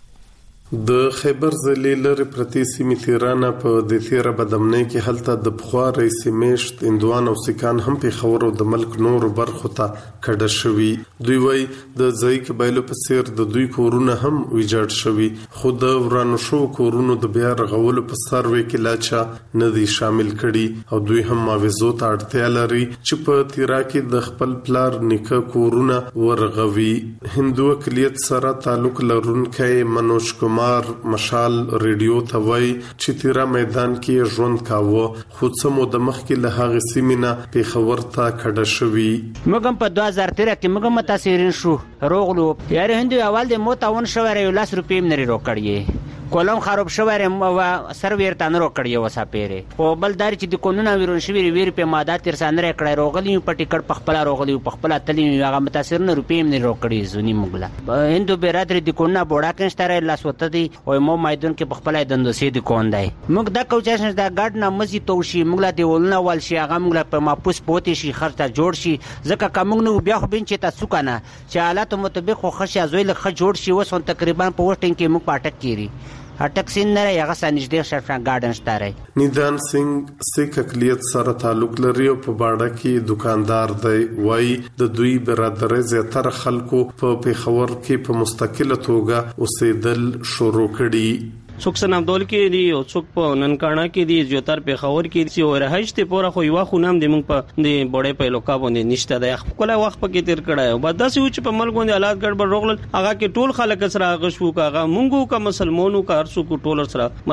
د خیبر ضلع لري پرتی سیمې تیرانه په د تیره بدمنۍ کې هلته د بخوا رئیس میشت هندوان او سکان هم په خبرو د ملک نور برخو ته کډه شوی. دوی وای د ځای قبایلو په سیر د دوی کورونه هم ویجاړ شوی. خو د ورانو شو کورونو د بیا رغولو په سروي کې لاچا نه دي شامل کړي او دوی هم معاوضو ته اړتیا لري چې په تیرا کې د خپل پلار نیکه کورونه ورغوي. هندو اقلیت سره تعلق لرونکي منوج کومار مشال ریډیو ته وای چې تیرا میدان کې ژوند کاوه خو څه مو د مخ کې له هغه سیمینا په خبر ته کډه شوی. موږ په 2013 کې موږ متاثرین شو روغلو یاره هندو اول د موتاون شو ور 10 روپیم نری روکړی کولم خراب شو ور سرور تان روکړی وسا پیره او بلدار چې د قانون ویرون شوی ویر په ماده تر سانره کړه روغلی په ټیکټ پخپل روغلی پخپل تلی هغه متاثرین روپیم نری روکړی زونی موږ هندو برادری د قانون بوډا کنستره لاسوته دی او مو میدان کې پخپل دندوسی د کون دی. موږ د کوچاشن د ګډ نه مزي توشي موږ لا دی ولنه ول شي هغه موږ په ماپوس پوتې شي خرته جوړ شي ځکه کوم نو بیا خو بین چې تاسو کنه چې حالات مطابق خو خشه زوی له خ جوړ شي وسون تقریبا په وټینګ کې موږ پټک کیری اټک سین نه هغه سنجدې شرفان گارډن ستاره. نیدان سنگ سیک اقلیت سره تعلق لري او په باړه کې دکاندار دی. وای د دوی برادرۍ زیاتره خلکو په پیښور کې په مستقله توګه اوسېدل شروع کړي. څوک سنام دول کې دي او څوک په ننکانا کې دي زیاتره په خبر کې دي او رهج ته پورا خو یو خو نام دي موږ په دې بډې په لوکا باندې نشته د خپل وخت په کې تیر کړه او بعد داسې چې په ملک باندې حالات ګډوډ روغل هغه کې ټول خلک سره غشو کاغه مونږو کا مسلمانانو کا ارسو کو ټول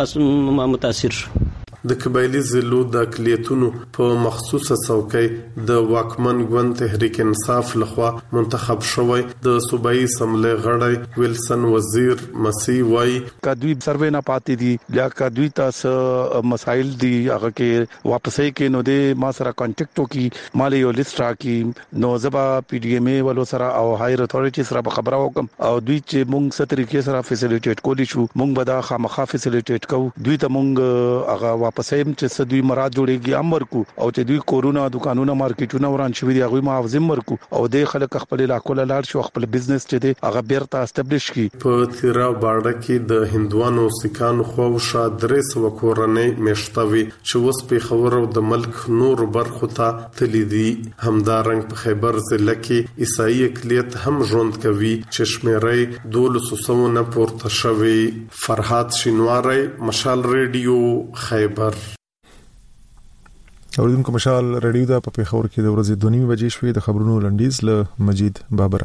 سره متاثر شو. د قبایلی ضلعو د اقلیتونو په مخصوصه څوکۍ د واکمن ګوند تحریک انصاف لخوا منتخب شوی د صوبایي اسمبلی غړی ویلسن وزیر مسیح وای کدوی سروې نه پاتې دي یا کدوی تاسو مسایل دي هغه کې واپسې کې نو د ما سره کانټیکټ وکي مال یو لیست راکي نو زبا پی ډی ایم ای ولو سره او هایر اتھارټی سره خبره وکم او دوی چې مونږ ست طریقې سره فیسیلیټیټ کولی شو مونږ به دا خامخا فیسیلیټیټ کوو دوی ته مونږ هغه پسې چې دوی مراد جوړيږي امر کو او چې دوی کورونا دکانونه مارکیټونه وران شوی دی هغه معاوضه مرکو او د خلک خپل علاقو لاړ شو خپل بزنس چې دی هغه بیرته استابلیش کی. په تیرا باړه کې د هندوانو سکانو خو شا 300 کورنۍ مشتوي چې وس په خبرو د ملک نور برخو ته تلیدي. همدارنګ په خیبر ضلع کې عیسائی اقلیت هم ژوند کوي چې شمیرې 1200 نه پورته شوی. فرهاد شینواری مشال ریډیو خیبر. اوریدونکو مشال رادیو دا په پیښور کې د ورځې 2:30 بجې شوې د خبرونو لنډیز له مجید بابره.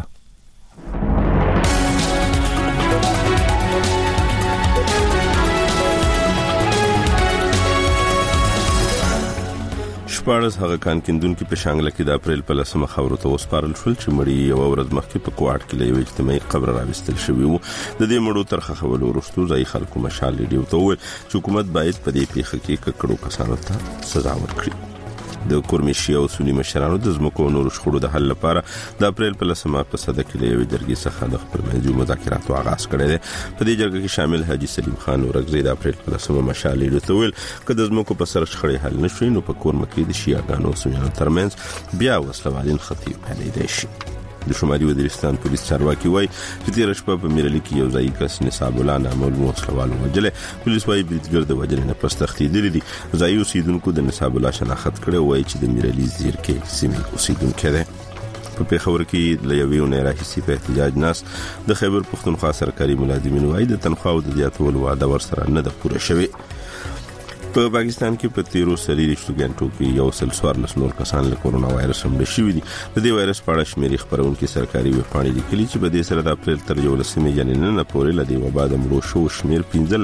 شپارس هغه کان کیندونکو په شانګله کې د اپریل په 10مه خبرو ته وسپارل شول چې مړی یو ورځ مخکې په کوټ کې له اجتماعي قبر راوستل شوی وو. د دې مړو ترخه خبرو وروسته ځای خلکو مشال ریډیو ته وویل چې حکومت باید په دې پیښه کې ککړو کسانو ته سزا ورکړي. د کورمشي او سنی مشرانو د زمکو نور شخړو د حل لپاره د اپریل په 10مه په صده کې له جرګې څخه د خپلمنځي مذاکراتو آغاز کړی دی. په دې جرګه کې شامل حاجی سلیم خان ورغزی د اپریل په 10مه مشال ریډیو ته ویل چې د زمکو په سر شخړې حل نشي نو په کورمکي د شیعاګانو او سنیانو ترمنځ بیا وسلوالین خطیب پیلېدای شي. د شمالي وزیرستان پولیس چارواکي وایي چې تیر شپه په میرالي کې یو ځای کس نصاب الله نامول وسلوال وجل. پولیس وایي بریدګر د وجل نه پس تختیدل دي. ځای اوسیدونکو د نصاب الله شناخت کړي وایي چې د میرالي زیرکې سیمې اوسیدونکو دي. په پیښور کې له یوې نه راهیسي په احتجاج ناس د خیبر پښتونخوا سرکاري ملازمین وایي د تنخواو د زیاتولو وعده ورسره نه ده پوره شوې. په پاکستان کې په 13 سلیریشتو غنټو کې یو سل 14 نور کسان له کورونا وایرس هم شوي دي. د دې وایرس په اړه شمیرې خبرونکو سرکاري ویبپاڼې لیکلي چې په دې سره د اپریل تر 11 یعنی نن پورې له دې وبا د مړو شو شمیر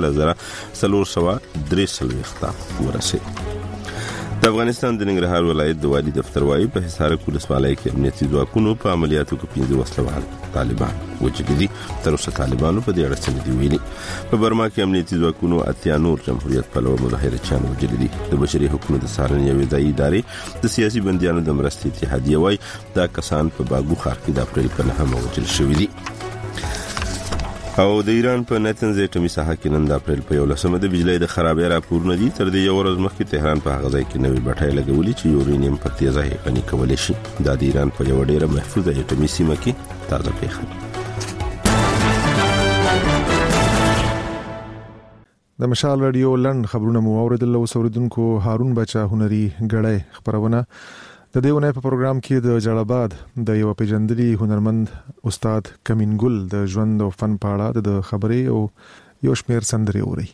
15403 ورسېد. د افغانستان د ننګرهار ولایت د والي دفتر وايي په حصار ولسوالۍ کې امنیتي ځواکونو په عملیاتو کې 15 وسلوال طالبان وجلي دي. تر اوسه طالبانو په دې اړه څه نه ویلي. په برما کې امنیتي ځواکونو اتیا نور جمهوریت پلوه مظاهرچیان وجلي دي. د بشري حقوقو د څارنې یوې ځایي ادارې د سیاسي بندیانو د مرستې اتحادیه وايي دا کسان په باګو ښار کې د اپریل په 9مه وجل شوي دي. او د ایران په نتنز اټومي ساحه کې نن د اپریل په 11مه د بجلی د خرابې راپورونه دي. تر دې یو ورځ مخکې تهران په هغه ځای کې نوې بټۍ لګولې چې یورینیم په تیزه غني کولای شي. دا د ایران په یو ډیره محفوظه اټومي سیمه کې تازه پیښه. د مشال رادیو لند خبرونه مو اوریدل. اوسوریدونکو هارون بچا هنري غړې خبرونه د دیونه په پروګرام کې د جلالآباد د یو پیژندلي هنرمند استاد کمینګل د ژوند او فن په اړه د خبرې او یو شمېر سندرې اوري.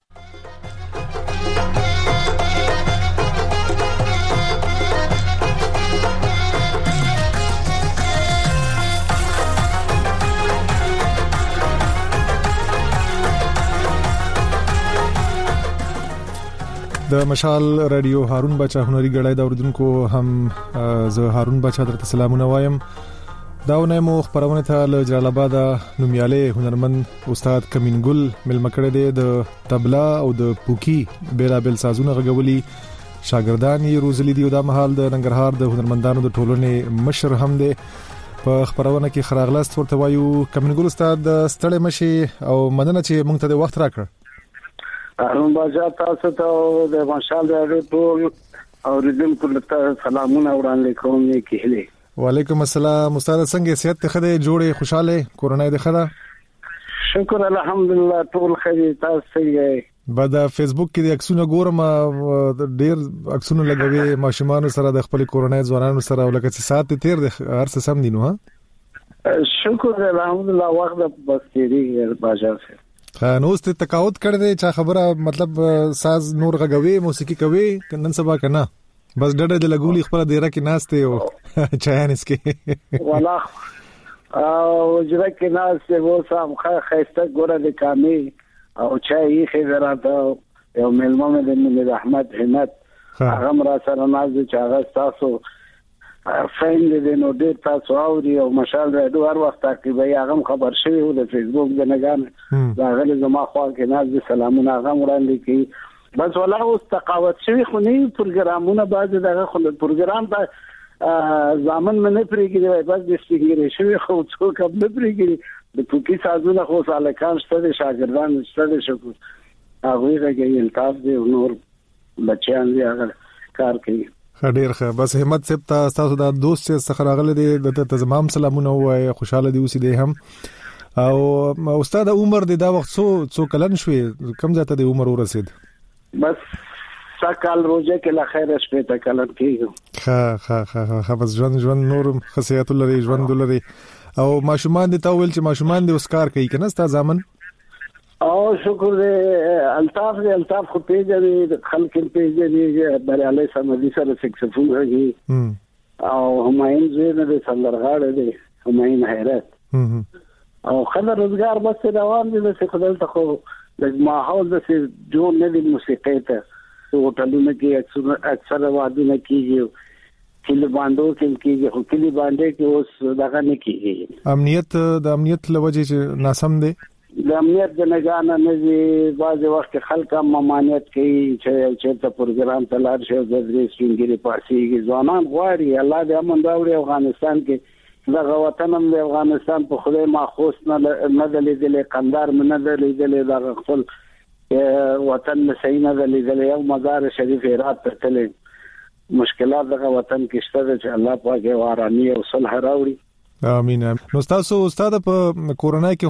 د مشال رادیو هارون بچا هنري غړای د اوردونکو هم زه هارون بچا درته سلامونه وایم. داونه مو خبرونه ته له جلالآباد نومیاله هنرمند استاد کمینګل ملمکړه دی. د طبلا او د پوکی بیلابل سازونه غوولي شاګردان یې روزلي دي. د محل د ننګرهار د هنرمندانو د ټولنې مشر هم دی. په خبرونه کې خراغلاست ورته وایو. کمینګل استاد ستړی مشي او مننه چې موږ ته د وخت راکړ. هارون بچا تاسو ته د مشال رادیو ټول اوریدونکو ته سلامونه وړاندې کوم کېله. وعلیکم السلام. استاد څنګه صحت ته خده جوړه خوشاله کورونا ده خده؟ شکر الحمدلله ټول خیر. تاسو څنګه؟ بعد فیسبوک کې د عکسونو ګورم ډیر عکسونه لګوي ماشومان سره د خپل کورونا ځوانانو سره ولکه چې سات تیر د هر څه سم دي نو. شکر الحمدلله وخت بس کېږي بازار سره. نو ست تقاعد کړی دی چې خبره مطلب ساز نور غوي موسیقي کوي نن سبا کنه بس ډډه د لګولي خپل دیره کې ناشته او چایانس کې والا او جره کې ناشته وو سم خسته ګوره د کامي او چای خیرات یو ملمو مې د احمد همت هغه را سره ناز چې هغه تاسو فایل دې نو ډېر تاسو اوري او مشال رادیو هر وخت تعقیبوي. هغه خبر شوی و د فیسبوک د نگان دا غل زما خو کې ناز سلامونه هغه وړاندې کی بس ولا اوس تقاوت شوی خو نه پروګرامونه بعض دغه خو پروګرام ته ځامن نه پریږي بس د سپیکر شوی خو څوک هم نه پریږي. د پوکی سازونه خو سالکان شته شاګردان شته شکو هغه یې التاف دي نور بچیان دي هغه کار کوي. ډیر ښه. بس همت صاحب تاسو د دوست څخه راغله دي د تمام سلامونه وای خوشاله دي اوسې دي هم او استاد عمر د دا وخت څو کلن شوي کم ځاته د عمر ورسید؟ بس سکال روزه کې لا خیر شپه ته کلن کېږي. ها بس ژوند نور خاصیت لري ژوند لري او ماشومان دي ته ویل چې ماشومان دي اوس کار کوي کنه ستا ځامن؟ او شکر دې الطاف خو پیژنې خلک پیژنې بریالي سمدي سره سکسفول راغی او همایون زینه د سندرغاړي دی همایون حیرت او خلک روزګار بس روان دي چې خدای ته خو د ماحول د جوړ نه دی موسیقي ته هوټلونو کې اکثر وادونه کیږي کلی باندې کېږي خو کلی باندې کې اوس دغه نه کیږي د امنیت لوجه چې ناسم دی د امنیت د نگانه نه دي بعضې وخت خلک هم ممانعت کوي چې چېرته پروګرام ته لاړ شي او د درې سپینګیري پاڅېږي ځوانان غواړي الله دې امن راوړي افغانستان کې دغه وطن هم د افغانستان په خدای ماخوص نه ده لیدلی قندار مې نه ده لیدلی دغه خپل وطن مې صحیح نه ده لیدلی یو مزار شریف هرات ته تللی مشکلات دغه وطن کې شته ده چې الله پاک یې آرامي او صلح راوړي امين. نو تاسو استاد په کورونا کې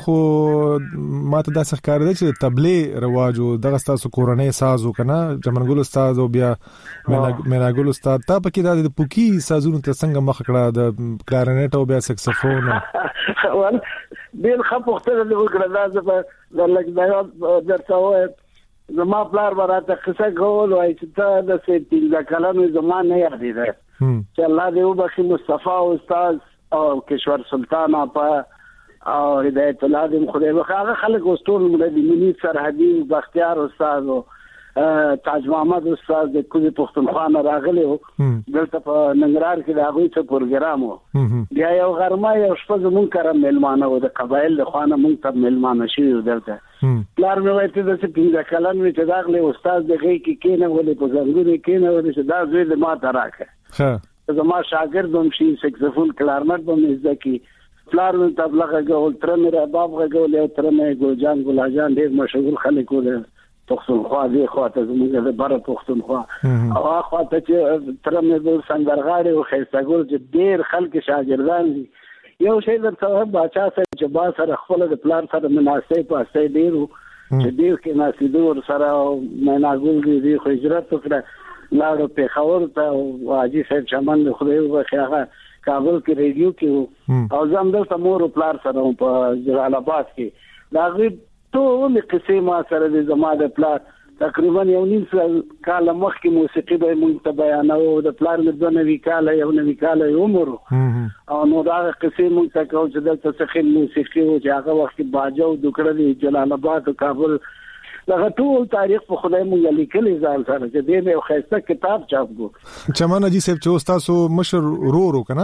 خو ماته دا څه ښکار دی چې تبلیغ رواجو دغه تاسو کورونا سازو کنه جمنګول استاد او بیا مناګول استاد تا په کې د پوکی سازونو ته څنګه مخ کړه د کلارینټ او بیا سکسفون ول ډیر خپوخته د وګړه د لګ درته وای زما پلار براته قصه کول وای چې ته د سې کلمې زمانه یادې ده چې الله دې وبخي مصطفی او استاد او کشور سلطان اپا او هدایت الله دې خدای وکړه خلک وستول مولوی منی سرحدی بختیار استاد او تاج محمد استاد د کوزي پښتونخوا راغلی و دلته په ننګرهار کې د هغه څه پروګرام و بیا یو غرمه یو شپه زمون کرم ملمانه و د قبایل له خوانه مونږ ته ملمانه شي دلته پلار مې وایي چې د سپینځه کلن می چې داخله استاد د غي کې کینه ولې په زنګونی کینه ولې چې دا زوی د ما تراکه زما شاګرد هم شي سکسفون کلارنټ به مزه کی پلار نو تبلیغ غول تر مې رباب غول او تر مې ګلجان ګلاجان ډېر مشهور خلک ول پښتونخوا دی خواته زموږ د بره پښتونخوا او خواته چې تر مې د سندرغاړي او خیستګل چې ډېر خلک شاګردان دي یو شی درته باچا سره چې با سره خپل د پلان سره مناسب پاسته ډېرو چې ډېر کې ناسیدور سره مناګول دي خو هجرت وکړه لاړو په خبر ته واجی صاحب چمن خدای وبخښه کابل کې ریډیو کې او زم دلته مور او پلار سره په جلال آباد کې دا غي ټول قصې ما سره د زما د پلار تقریبا یو نیم کال مخکې موسیقي به مونږ ته بیانو د پلار د 92 کال یو 90 کال عمر او نو دا قصې مونږ ته کوم چې د څخه موسیقي او هغه وخت باجو دکړه جلال آباد او کابل دا ټول تاریخ په خدای مونږ لیکلي ځان سره چې دې یو خاصه کتاب چاپ کو چمن اجي صاحب چې تاسو مشر رو کنه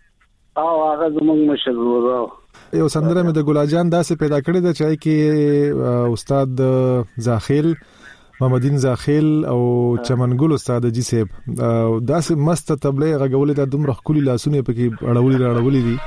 او هغه زموږ مشر رو یو سندره مې د ګلاجان داسې پیدا کړې ده چې کې استاد زاخیل محمدین زاخیل او چمنګل استاد اجي صاحب داسې مست تبلیغ غولې د دومره خولي لاسونه پکې اړولې دي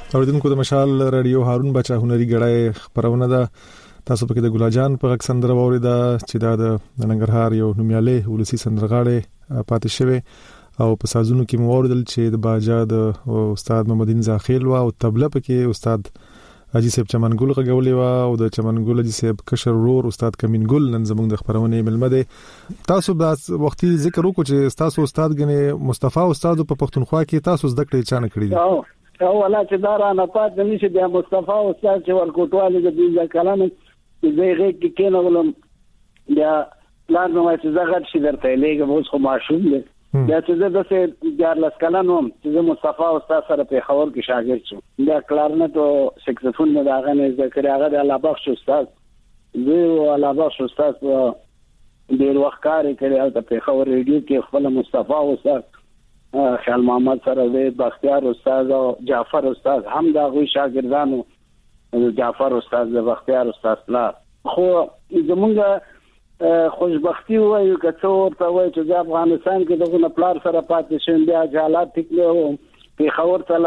اوریدونکو د مشال رادیو هارون بچا هنري غړای خبرونه ده تاسو پکې د ګلاجان په غږ سندره وریدا چې دا د ننګرهار یو نومیاله ولسی سندرغاړي پاتې شوی او په سازونو کې موردل چې د باجا د استاد محمدین زاخیل او تبله پکې استاد حاجی صاحب چمنګل غوولې وا او د چمنګل حاجی صاحب کشر ورور استاد کمینګل نن زموږ د خبرونه ملمده تاسو بس وختي ذکر وکړو چې تاسو استاد غني مصطفی استاد په پښتونخوا کې تاسو زده کړې چانه کړی دي او ولا چې دارا نه پات نشي د مصطفی استاد چې ورکوټوالي د دې کلام زه کې کینه ولم بیا پلان نو چې زغت شي درته لګم اوس خو ماشوم دی بیا چې زه د 14 کلن وم چې مصطفی استاد سره په خبر کې شاګرد شوم بیا کلارنټ او سکسفون نه داغه نه ذکر هغه د الله بخش استاد زه الله بخش استاد ډیر وخت کار کړی او په خبر ریډیو کې خپل مصطفی استاد خیال محمد سره د بختیار استاد او جعفر استاد هم دا غوي شاګردانو جعفر استاد د بختیار استاد لا خو زمونږ خوشبختی وایو که څو ورته وایي چې د افغانستان کې دغه پلار سره پاتې شوم بیا حالات ټیک نه وو په خبر ته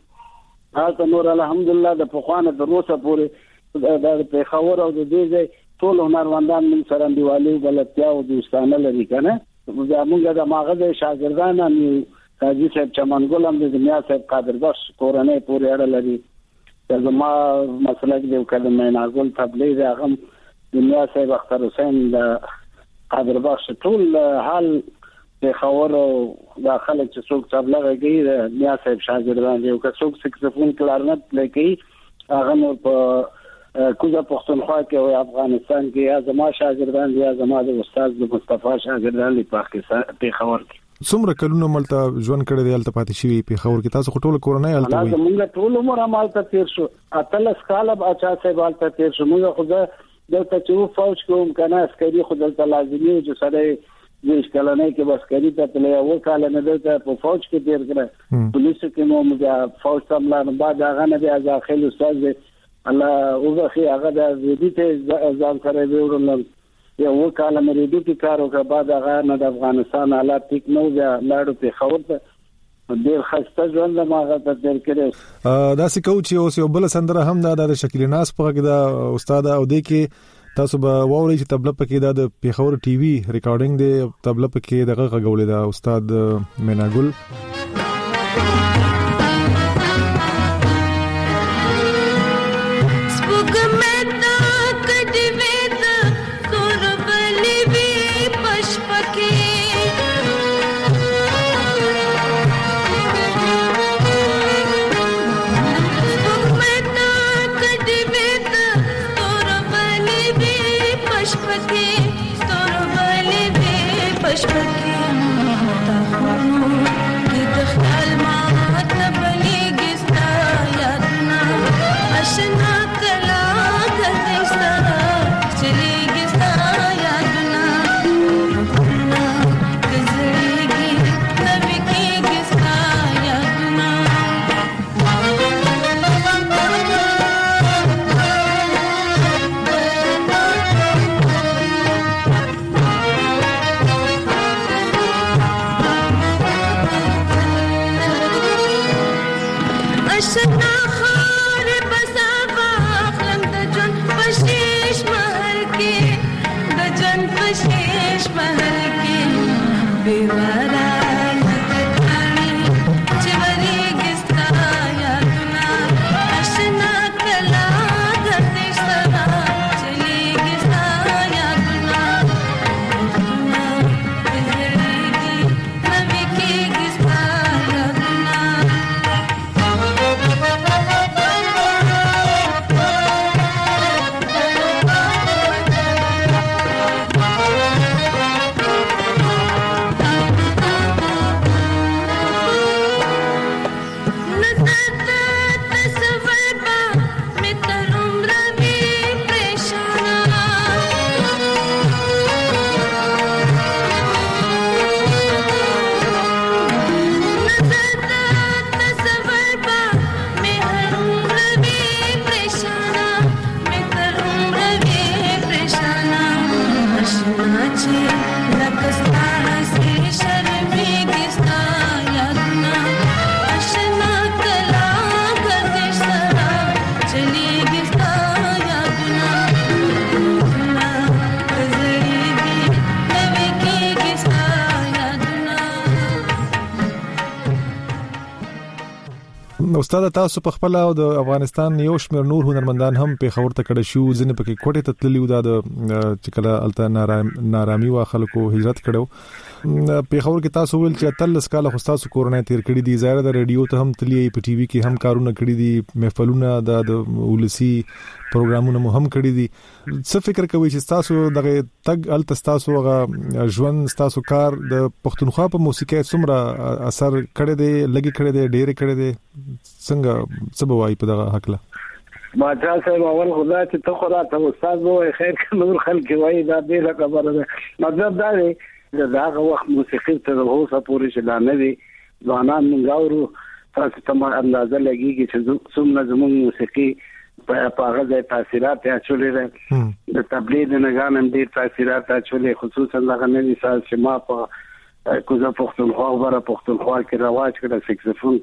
لاړو هغه نور الحمدلله د پخوانه د روسه پورې د په خبر او د دې ټول هنرمندان من سره دیوالي بلتیا او دوستانه لري کنه زمونږ د ماغه شاګردان هم حاجی صاحب چمنګل هم د دنیا صاحب قادر بخش کورنۍ پورې اړه لري زما مسلک دی کلمه نازل تبلیغ هغه دنیا صاحب اختر حسین د قادر بخش ټول حال په خبر او داخله چې څوک تبلیغ کوي دنیا صاحب شاګردان دی او که څوک سکسفون کلارنټ لکه هغه نور په کوزه پښتونخوا کې او افغانستان کې یا زما شاګردان دي یا زما د استاد مصطفی شاګردان په پاکستان په خبر کې څومره کلونه ملته ژوند کړی دی الته پاتې شوی په خبر کې تاسو ټول کورنۍ الته وي موږ ټول عمر عملته تیر شو اتلس کال به اچا صاحب الته تیر شو موږ خو دلته چې فوج کوم کنه عسکري خو دلته لازمي چې سره د کلنۍ کې بس کړی ته تلې او کال نه دلته په فوج کې تیر کړ پولیس کې مو موږ فوج تملان بعد هغه نه بیا ځاخل استاد الله او خو هغه د دې ته ځان سره ویورل یو وکاله مریدو کې کار وکړ بعد هغه نه د افغانستان حالات ټیک نه و لاړو په خبر ته ډیر خسته ژوند ما غته تر کړو دا څه کوي چې اوس یو بل سندره هم د شکل ناس په کې دا استاد او د کې تاسو به ووري چې تبله پکې د پیښور ټي وي ریکارډینګ دی تبله پکې دغه غوړې دا استاد میناګل پشپکی تا خونو کی دخل مات استاد تاسو په خپل او د افغانستان یو شمېر نور هنرمندان هم په خبر ته کړه شو ځنه پکې کوټه ته تللی و د چکلا الته نارامي وا خلکو هجرت کړو په خبر کې تاسو ول چې تل سکاله خو تاسو کورونه تیر کړی دي ظاهر د ریډیو ته هم تللی په ټي وي کې هم کارونه کړی دي محفلونه د ولسی پروګرامونه مو هم کړی دي څه فکر کوي چې تاسو دغه تګ الته تاسو غا ژوند تاسو کار د پښتونخوا په موسیقي څومره اثر کړی دی لګي کړی دی ډېر کړی دی څنګه سبب وايي په دغه حق له ما تاسو اول خدا چې ته خو راته استاد وای خیر نور خلک وای دا به خبره ده مطلب دا دی داغه وخت موسیقي ته اوسه پورې چې نه وي ځوانان منګاورو تاسو ته اندازه لګيږي چې څومره زموږ موسیقي په هغه ځای تاثیرات اچولې د تبلیغ نه غانم ډیر تاثیرات اچولې خصوصا هغه نوی ساز چې ما په کوزه پښتونخوا وبره پښتونخوا کې رواج کړه سکسفون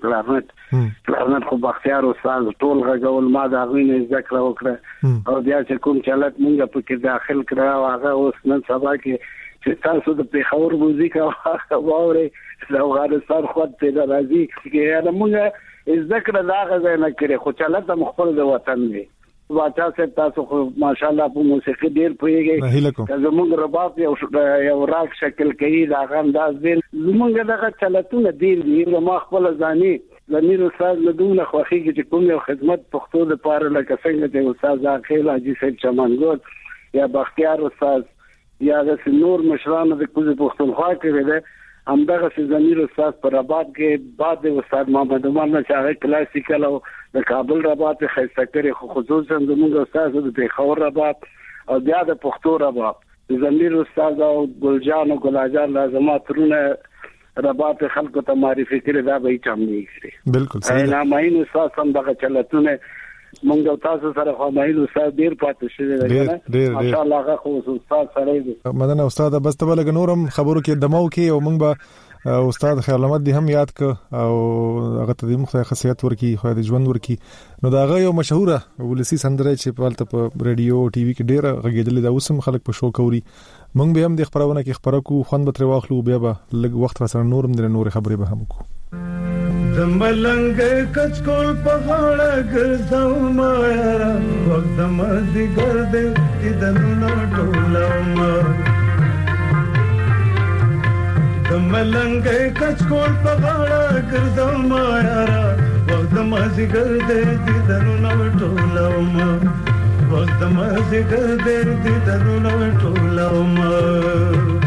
کلارنت خو بختیار استاد ټول غږول ما دا غوینه ذکر وکړه او بیا چې کوم چالت مونږ په کې داخل کړه هغه اوس نن سبا کې چې تاسو د پیښور موزیک واوري د افغانستان خو ته راځي چې موږ ذکر دا غزه نه کړي خو چالت مخبر د وطن دی واچا سے تاسو خو ماشاءالله په موسیقي ډیر پوهیږي زموږ رباب یو راک شکل کوي دا انداز دی زموږ دغه چالتونه ډیر ما خپل ځاني زمير استاد لدونه خوخيږي چې کوم یو خدمت پښتو د پاره لکه څنګه چې استاد اخیل حاجی صاحب چمنګوت یا بختیار استاد یا د نور مشرانو د کوزه پښتونخوا کې ده همدغه چې زمير استاد پر رباب کې بعد استاد محمد عمر نه چاغه کلاسیکل او د کابل رباب خسته کړي خو خصوصا زموږ استاد د پیښور رباب او بیا د پښتو رباب زمير استاد او ګلجان او ګلاجان لازماتونه رباب خلکو ته معرفي کړي دا به چمني کړي بالکل صحیح نه ماین استاد هم دغه چلتونه مونږ تاسو سره خو ماین استاد ډیر پاتې شوی دی ماشاء الله هغه خو استاد سره دی مدنه استاد بس ته بل نورم خبرو کې دمو کې او مونږ به استاد خیر علامت دی هم یاد ک او هغه ته د مختلف خاصیت ورکی خو د ژوند ورکی نو دا هغه یو مشهوره ولسی سندره چې په ریډیو او ټي وي کې ډیره غږیدلې دا اوسم خلک په شو کوي مونږ به هم د خبرونه کې خبرو کو خوند به تر واخلو بیا به لږ وخت سره نورم د نور خبرې به هم کو دملنګ کچکول په غاړه ګرځاو ما یارا وخت مازی ګرځې دنو ټولاو ما دملنګ کچکول په غاړه ګرځاو ما یارا وخت مازی ګرځې دنو ټولاو ما وخت مازی ګرځې دنو ټولاو ما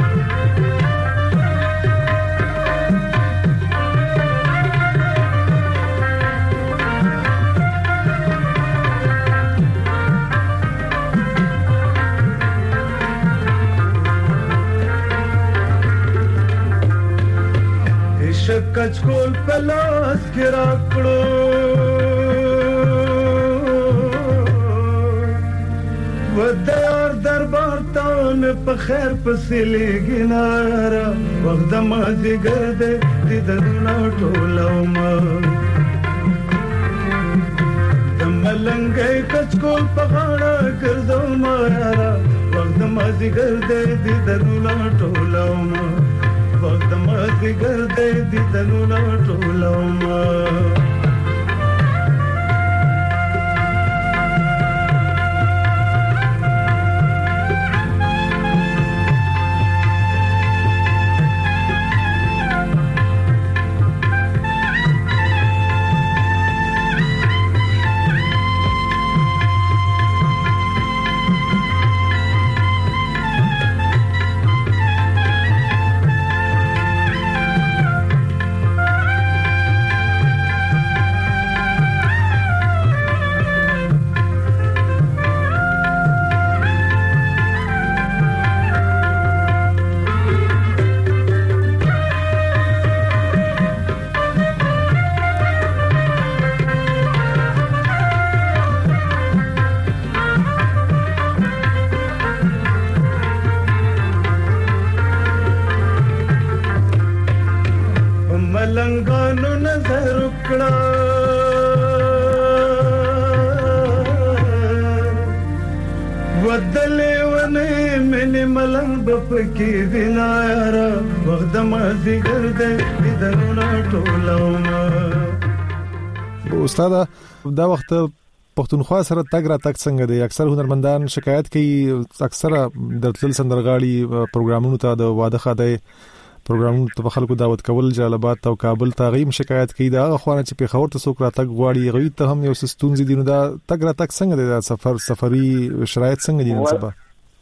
کچکول پلاس کې راکړو ودار دربار تاون په خیر پسې لګینارا وخت ما زیګر دې دنو ټولاو ما دملنګ کچکول په غاړه ګرځاو ما یارا وخت ما زیګر دې دنو ټولاو ما وخت ما زیګر دې دنو ټولاو ما ملنګانو نظر وکړه ودلې ونه منی ملنګ بپکی وینارا وخت ما زیګر دې دنو ټولاو ما استاد دا وخت پښتونخوا سره تګ را تک څنګه دی؟ اکثر هنرمندان شکایت کوي، اکثر د تل سندرغاړي پروګرامونو ته د واده خاده پروګرامونو ته خلکو دعوت کول جلبات او کابل ته غیم شکایت کوي. دا غوښنه چې په خبر ته څوک را تک غواړي غوي ته هم یو ستونزې دي. نو دا تګ را تک څنګه دی؟ دا سفري شرایط څنګه دي نن سبا؟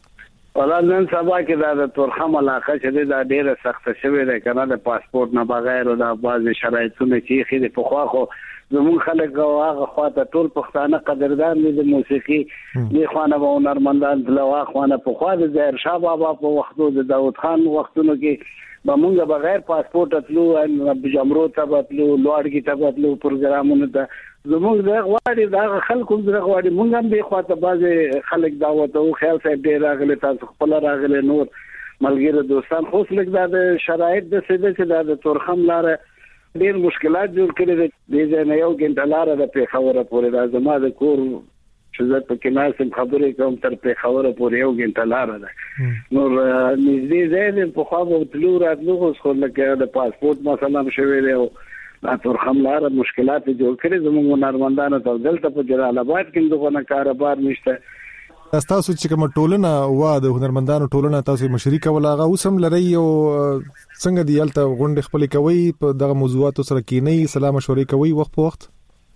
ولا نن سبا کې دا د تورخم علاقه چې دا ډیره سخت شوې ده کنه، د پاسپورت نه بغیر او د بعض شرایطونو چې خېده په خوا خو زمون خلک هغه خواته ټول پښتانه قدردان دي د موسیقي دی خوانه و هنرمندان دلوا خوانه په خوا د ظاهر شاه بابا په وختو د داوود خان وختونو کې بمونږ بغیر پاسپورت اتلو ان بجمرو ته اتلو لوړګي ته اتلو پروګرامونو ته زموږ د غواړي دا خلکو د غواړي مونږ هم به خواته باز خلک دعوت او خیال صاحب ډیر راغلي، تاسو خپل راغلي، نور ملګری دوستان خو څلګ د شرایط د سده چې د تورخم لار ډیر مشکلات جوړ کړي دي. د نه یو ګنټه لار د پیښور پورې د زما د کور چې زه په کې ناسم خبرې کوم تر پیښور پورې یو ګنټه لار ده. نور نږدې ځای په خوا به تلو راتلو خو لکه د پاسپورت مسله هم شوې ده او دا تورخم لار مشکلات جوړ کړي زموږ هنرمندانو ته. دلته په جلال آباد کې دغه کاروبار نشته. تاسو چې کوم ټولنه وا د هنرمندانو ټولنه تاسو مشري کول هغه اوسم لري او څنګه دی یالته غونډه خپل کوي په دغه موضوعاتو سره کې نه سلام مشورې کوي وخت په وخت؟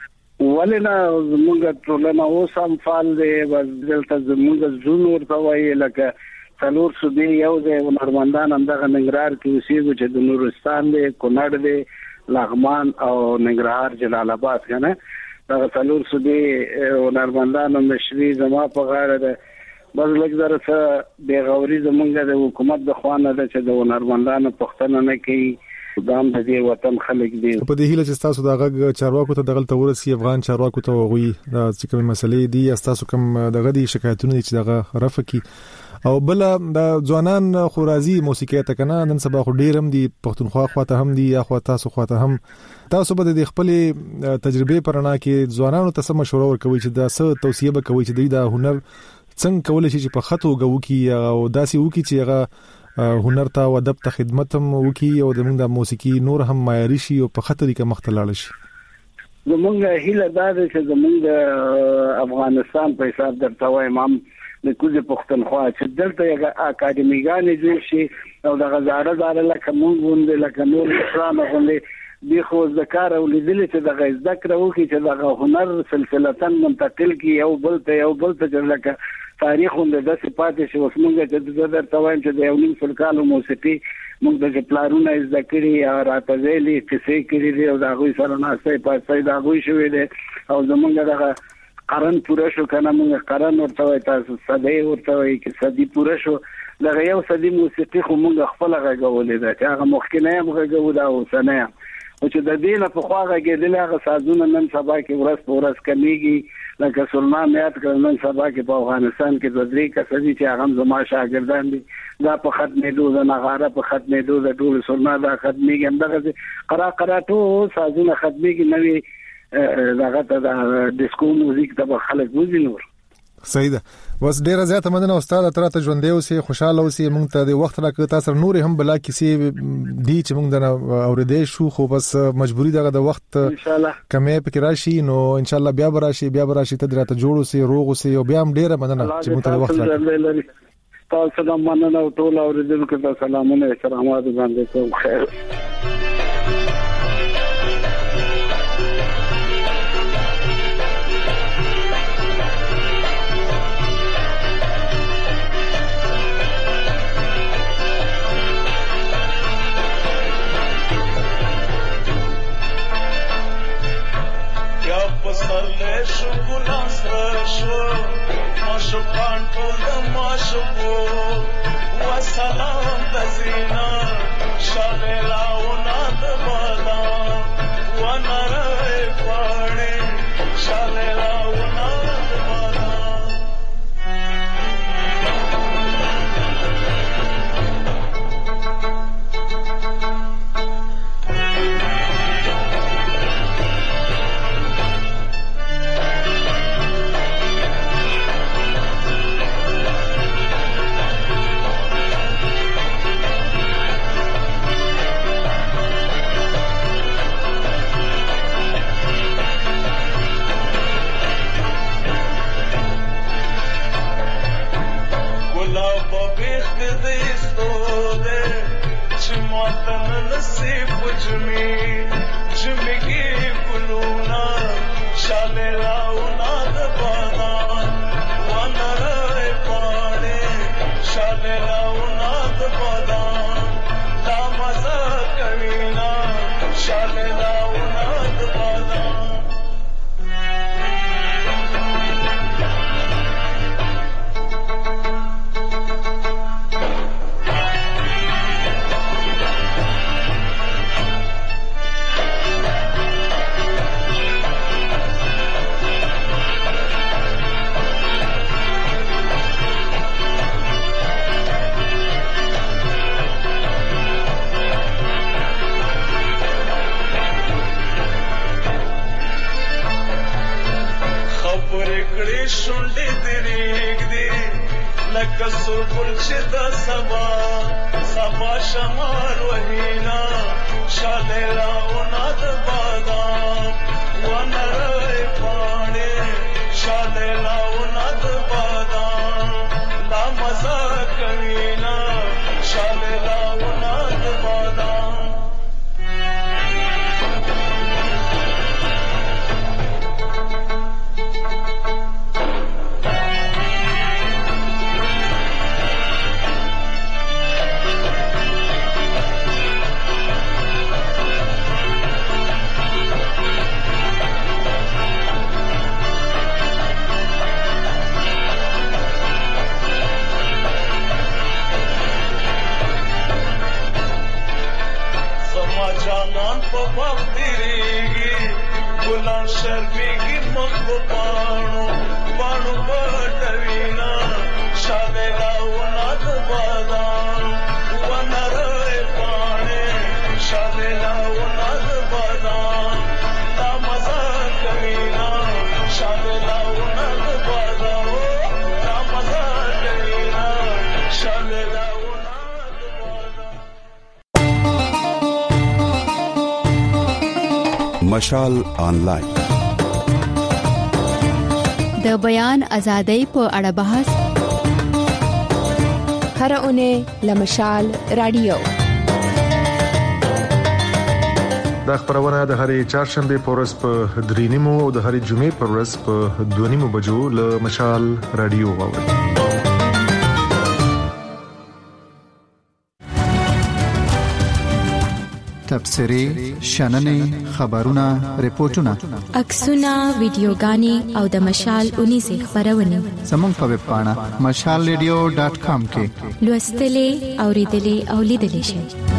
ولنا زموږ ټولنه اوسم فعال دی، دلته زموږ زون ورته وایي لکه څلور سودي یو د هنرمندان همدغه ننګرهار کې اوسېږي چې د نورستان دی، کونړ دی، لغمان او ننګرهار جلال آباد کنه. دا څلور سودي هنرمندانو مشري زما په غاړه ده. بس لږ درته بیغوري زمونږ د حکومت د خوانه ده چې د هنرمندانو پښتنه نه کوي. دا هم د دې وطن خلک دي. په دې هیله چې تاسو دغه چارواکو ته دغه ورسي افغان چارواکو ته وغوي دا چې کوم مسلې دي تاسو کوم دغه دي شکایتونه چې دغه رفع کی او بل د ځوانان خو راضي موسیقي ته کنه. نن سبا خو ډیر هم دي پښتونخوا خواته هم دي یا خو تاسو خواته هم. تاسو به د خپل تجربه پرانا کې ځوانانو ته سم مشوره ورکوي چې دا څه توصيه به کوي چې د هنر څنګه کولای شي چې په خطو غو کې او داسي وکي چې هغه هنر ته او ادب ته خدمت هم وکي او د موسیقي نور هم معیاري شي او په خطر کې مختلل شي. زمونږ هیله دا ده چې زمونږ افغانستان په حساب درته وایم هم د کوزه پښتونخوا چې دلته یو اکاډمیګان جوړ شي او د غزاره لکه مونږ غونډه لکه نور اسلام غونډه دی خو ذکر او لیدل چې د غزدا کړو چې د هنر سلسله منتقل کی یو بل ته لکه تاریخ د صفات شي وسمږه چې د توان چې د یو نیم سلکالو موسیقي موږ د پلارونه ذکرې یا راتځلي کیسې کړې دي او دا غوي سره ناشته پاتې دا غوي شوې ده او زمونږ دغه قرن پوره شو کنه. موږ قرن ورته تاسو صدې ورته کې صدې پوره شو دغه یو صدې موسیقي خو موږ خپل غږولې ده چې هغه مخکنه هم غږو دا اوسنه او چې د دې نه په خواغه کې دغه سازونه نن سبا کې ورځ په ورځ کمیږي لکه سلمان یاد کړل نن سبا کې په افغانستان کې د درې کسې چې هغه زما شاګردان دي دا په ختمې دوه نغاره په ختمې دوه ټول سلمان دا ختمېږي هم دغه قرا ټول سازونه ختمېږي نوې دغه د ډیسکو موزیک ته خلک وځي. نور صحیح ده. بس ډیره زیاته مننه استاد ترته ژوندې اوسې خوشاله اوسې. مونږ ته د وخت راکړه تاسو نور هم بلا کیسې دي چې مونږ د اورېدې شو خو بس مجبوری دغه د وخت ان شاء الله کمې پکې راشي نو ان شاء الله بیا براشي ته درته جوړ اوسې روغ اوسې او بیا هم ډیره مننه چې مونږ ته د وخت راکړه. تاسو د مننه او ټول اوریدونکو ته سلامونه احترامات باندې کوم. خیر شاله راونا د بادان ونره پاڼې شاله راونا د بادان دا مزه کوي نا شاله راونا د بادان شونډې درېګ دي لکه سرګل چې د سبا سبا شمال وهینا شاله راونا د بادام ونره پاڼې شاله راونا د بادام لا مزه کوي نا شاله راونا د بادام شرمېږي مخ په پاڼو پاڼو پټوینا شاله راونا د بادام ونره پاڼې شاله راونا د بادام دا مزه کوي نا شاله راونا د بادام دا مزه کوي نا شاله راونا د بادام مشال آنلاین د بیان ازادۍ په اړه بحث هر اونۍ لمشال رادیو دا خبرونه د هرې چهارشنبه پورس په 3:30 او د هرې جمعې پورس په 2:30 بجو له مشال رادیو واورئ. تبصرې شننې خبرونه ریپورتونه عکسونه ویډیوګانې او د مشال 19 خبرونه زموږ په ویب پاڼه mashalradio.com کې لوستلې اوریدلې او لیدلې شئ.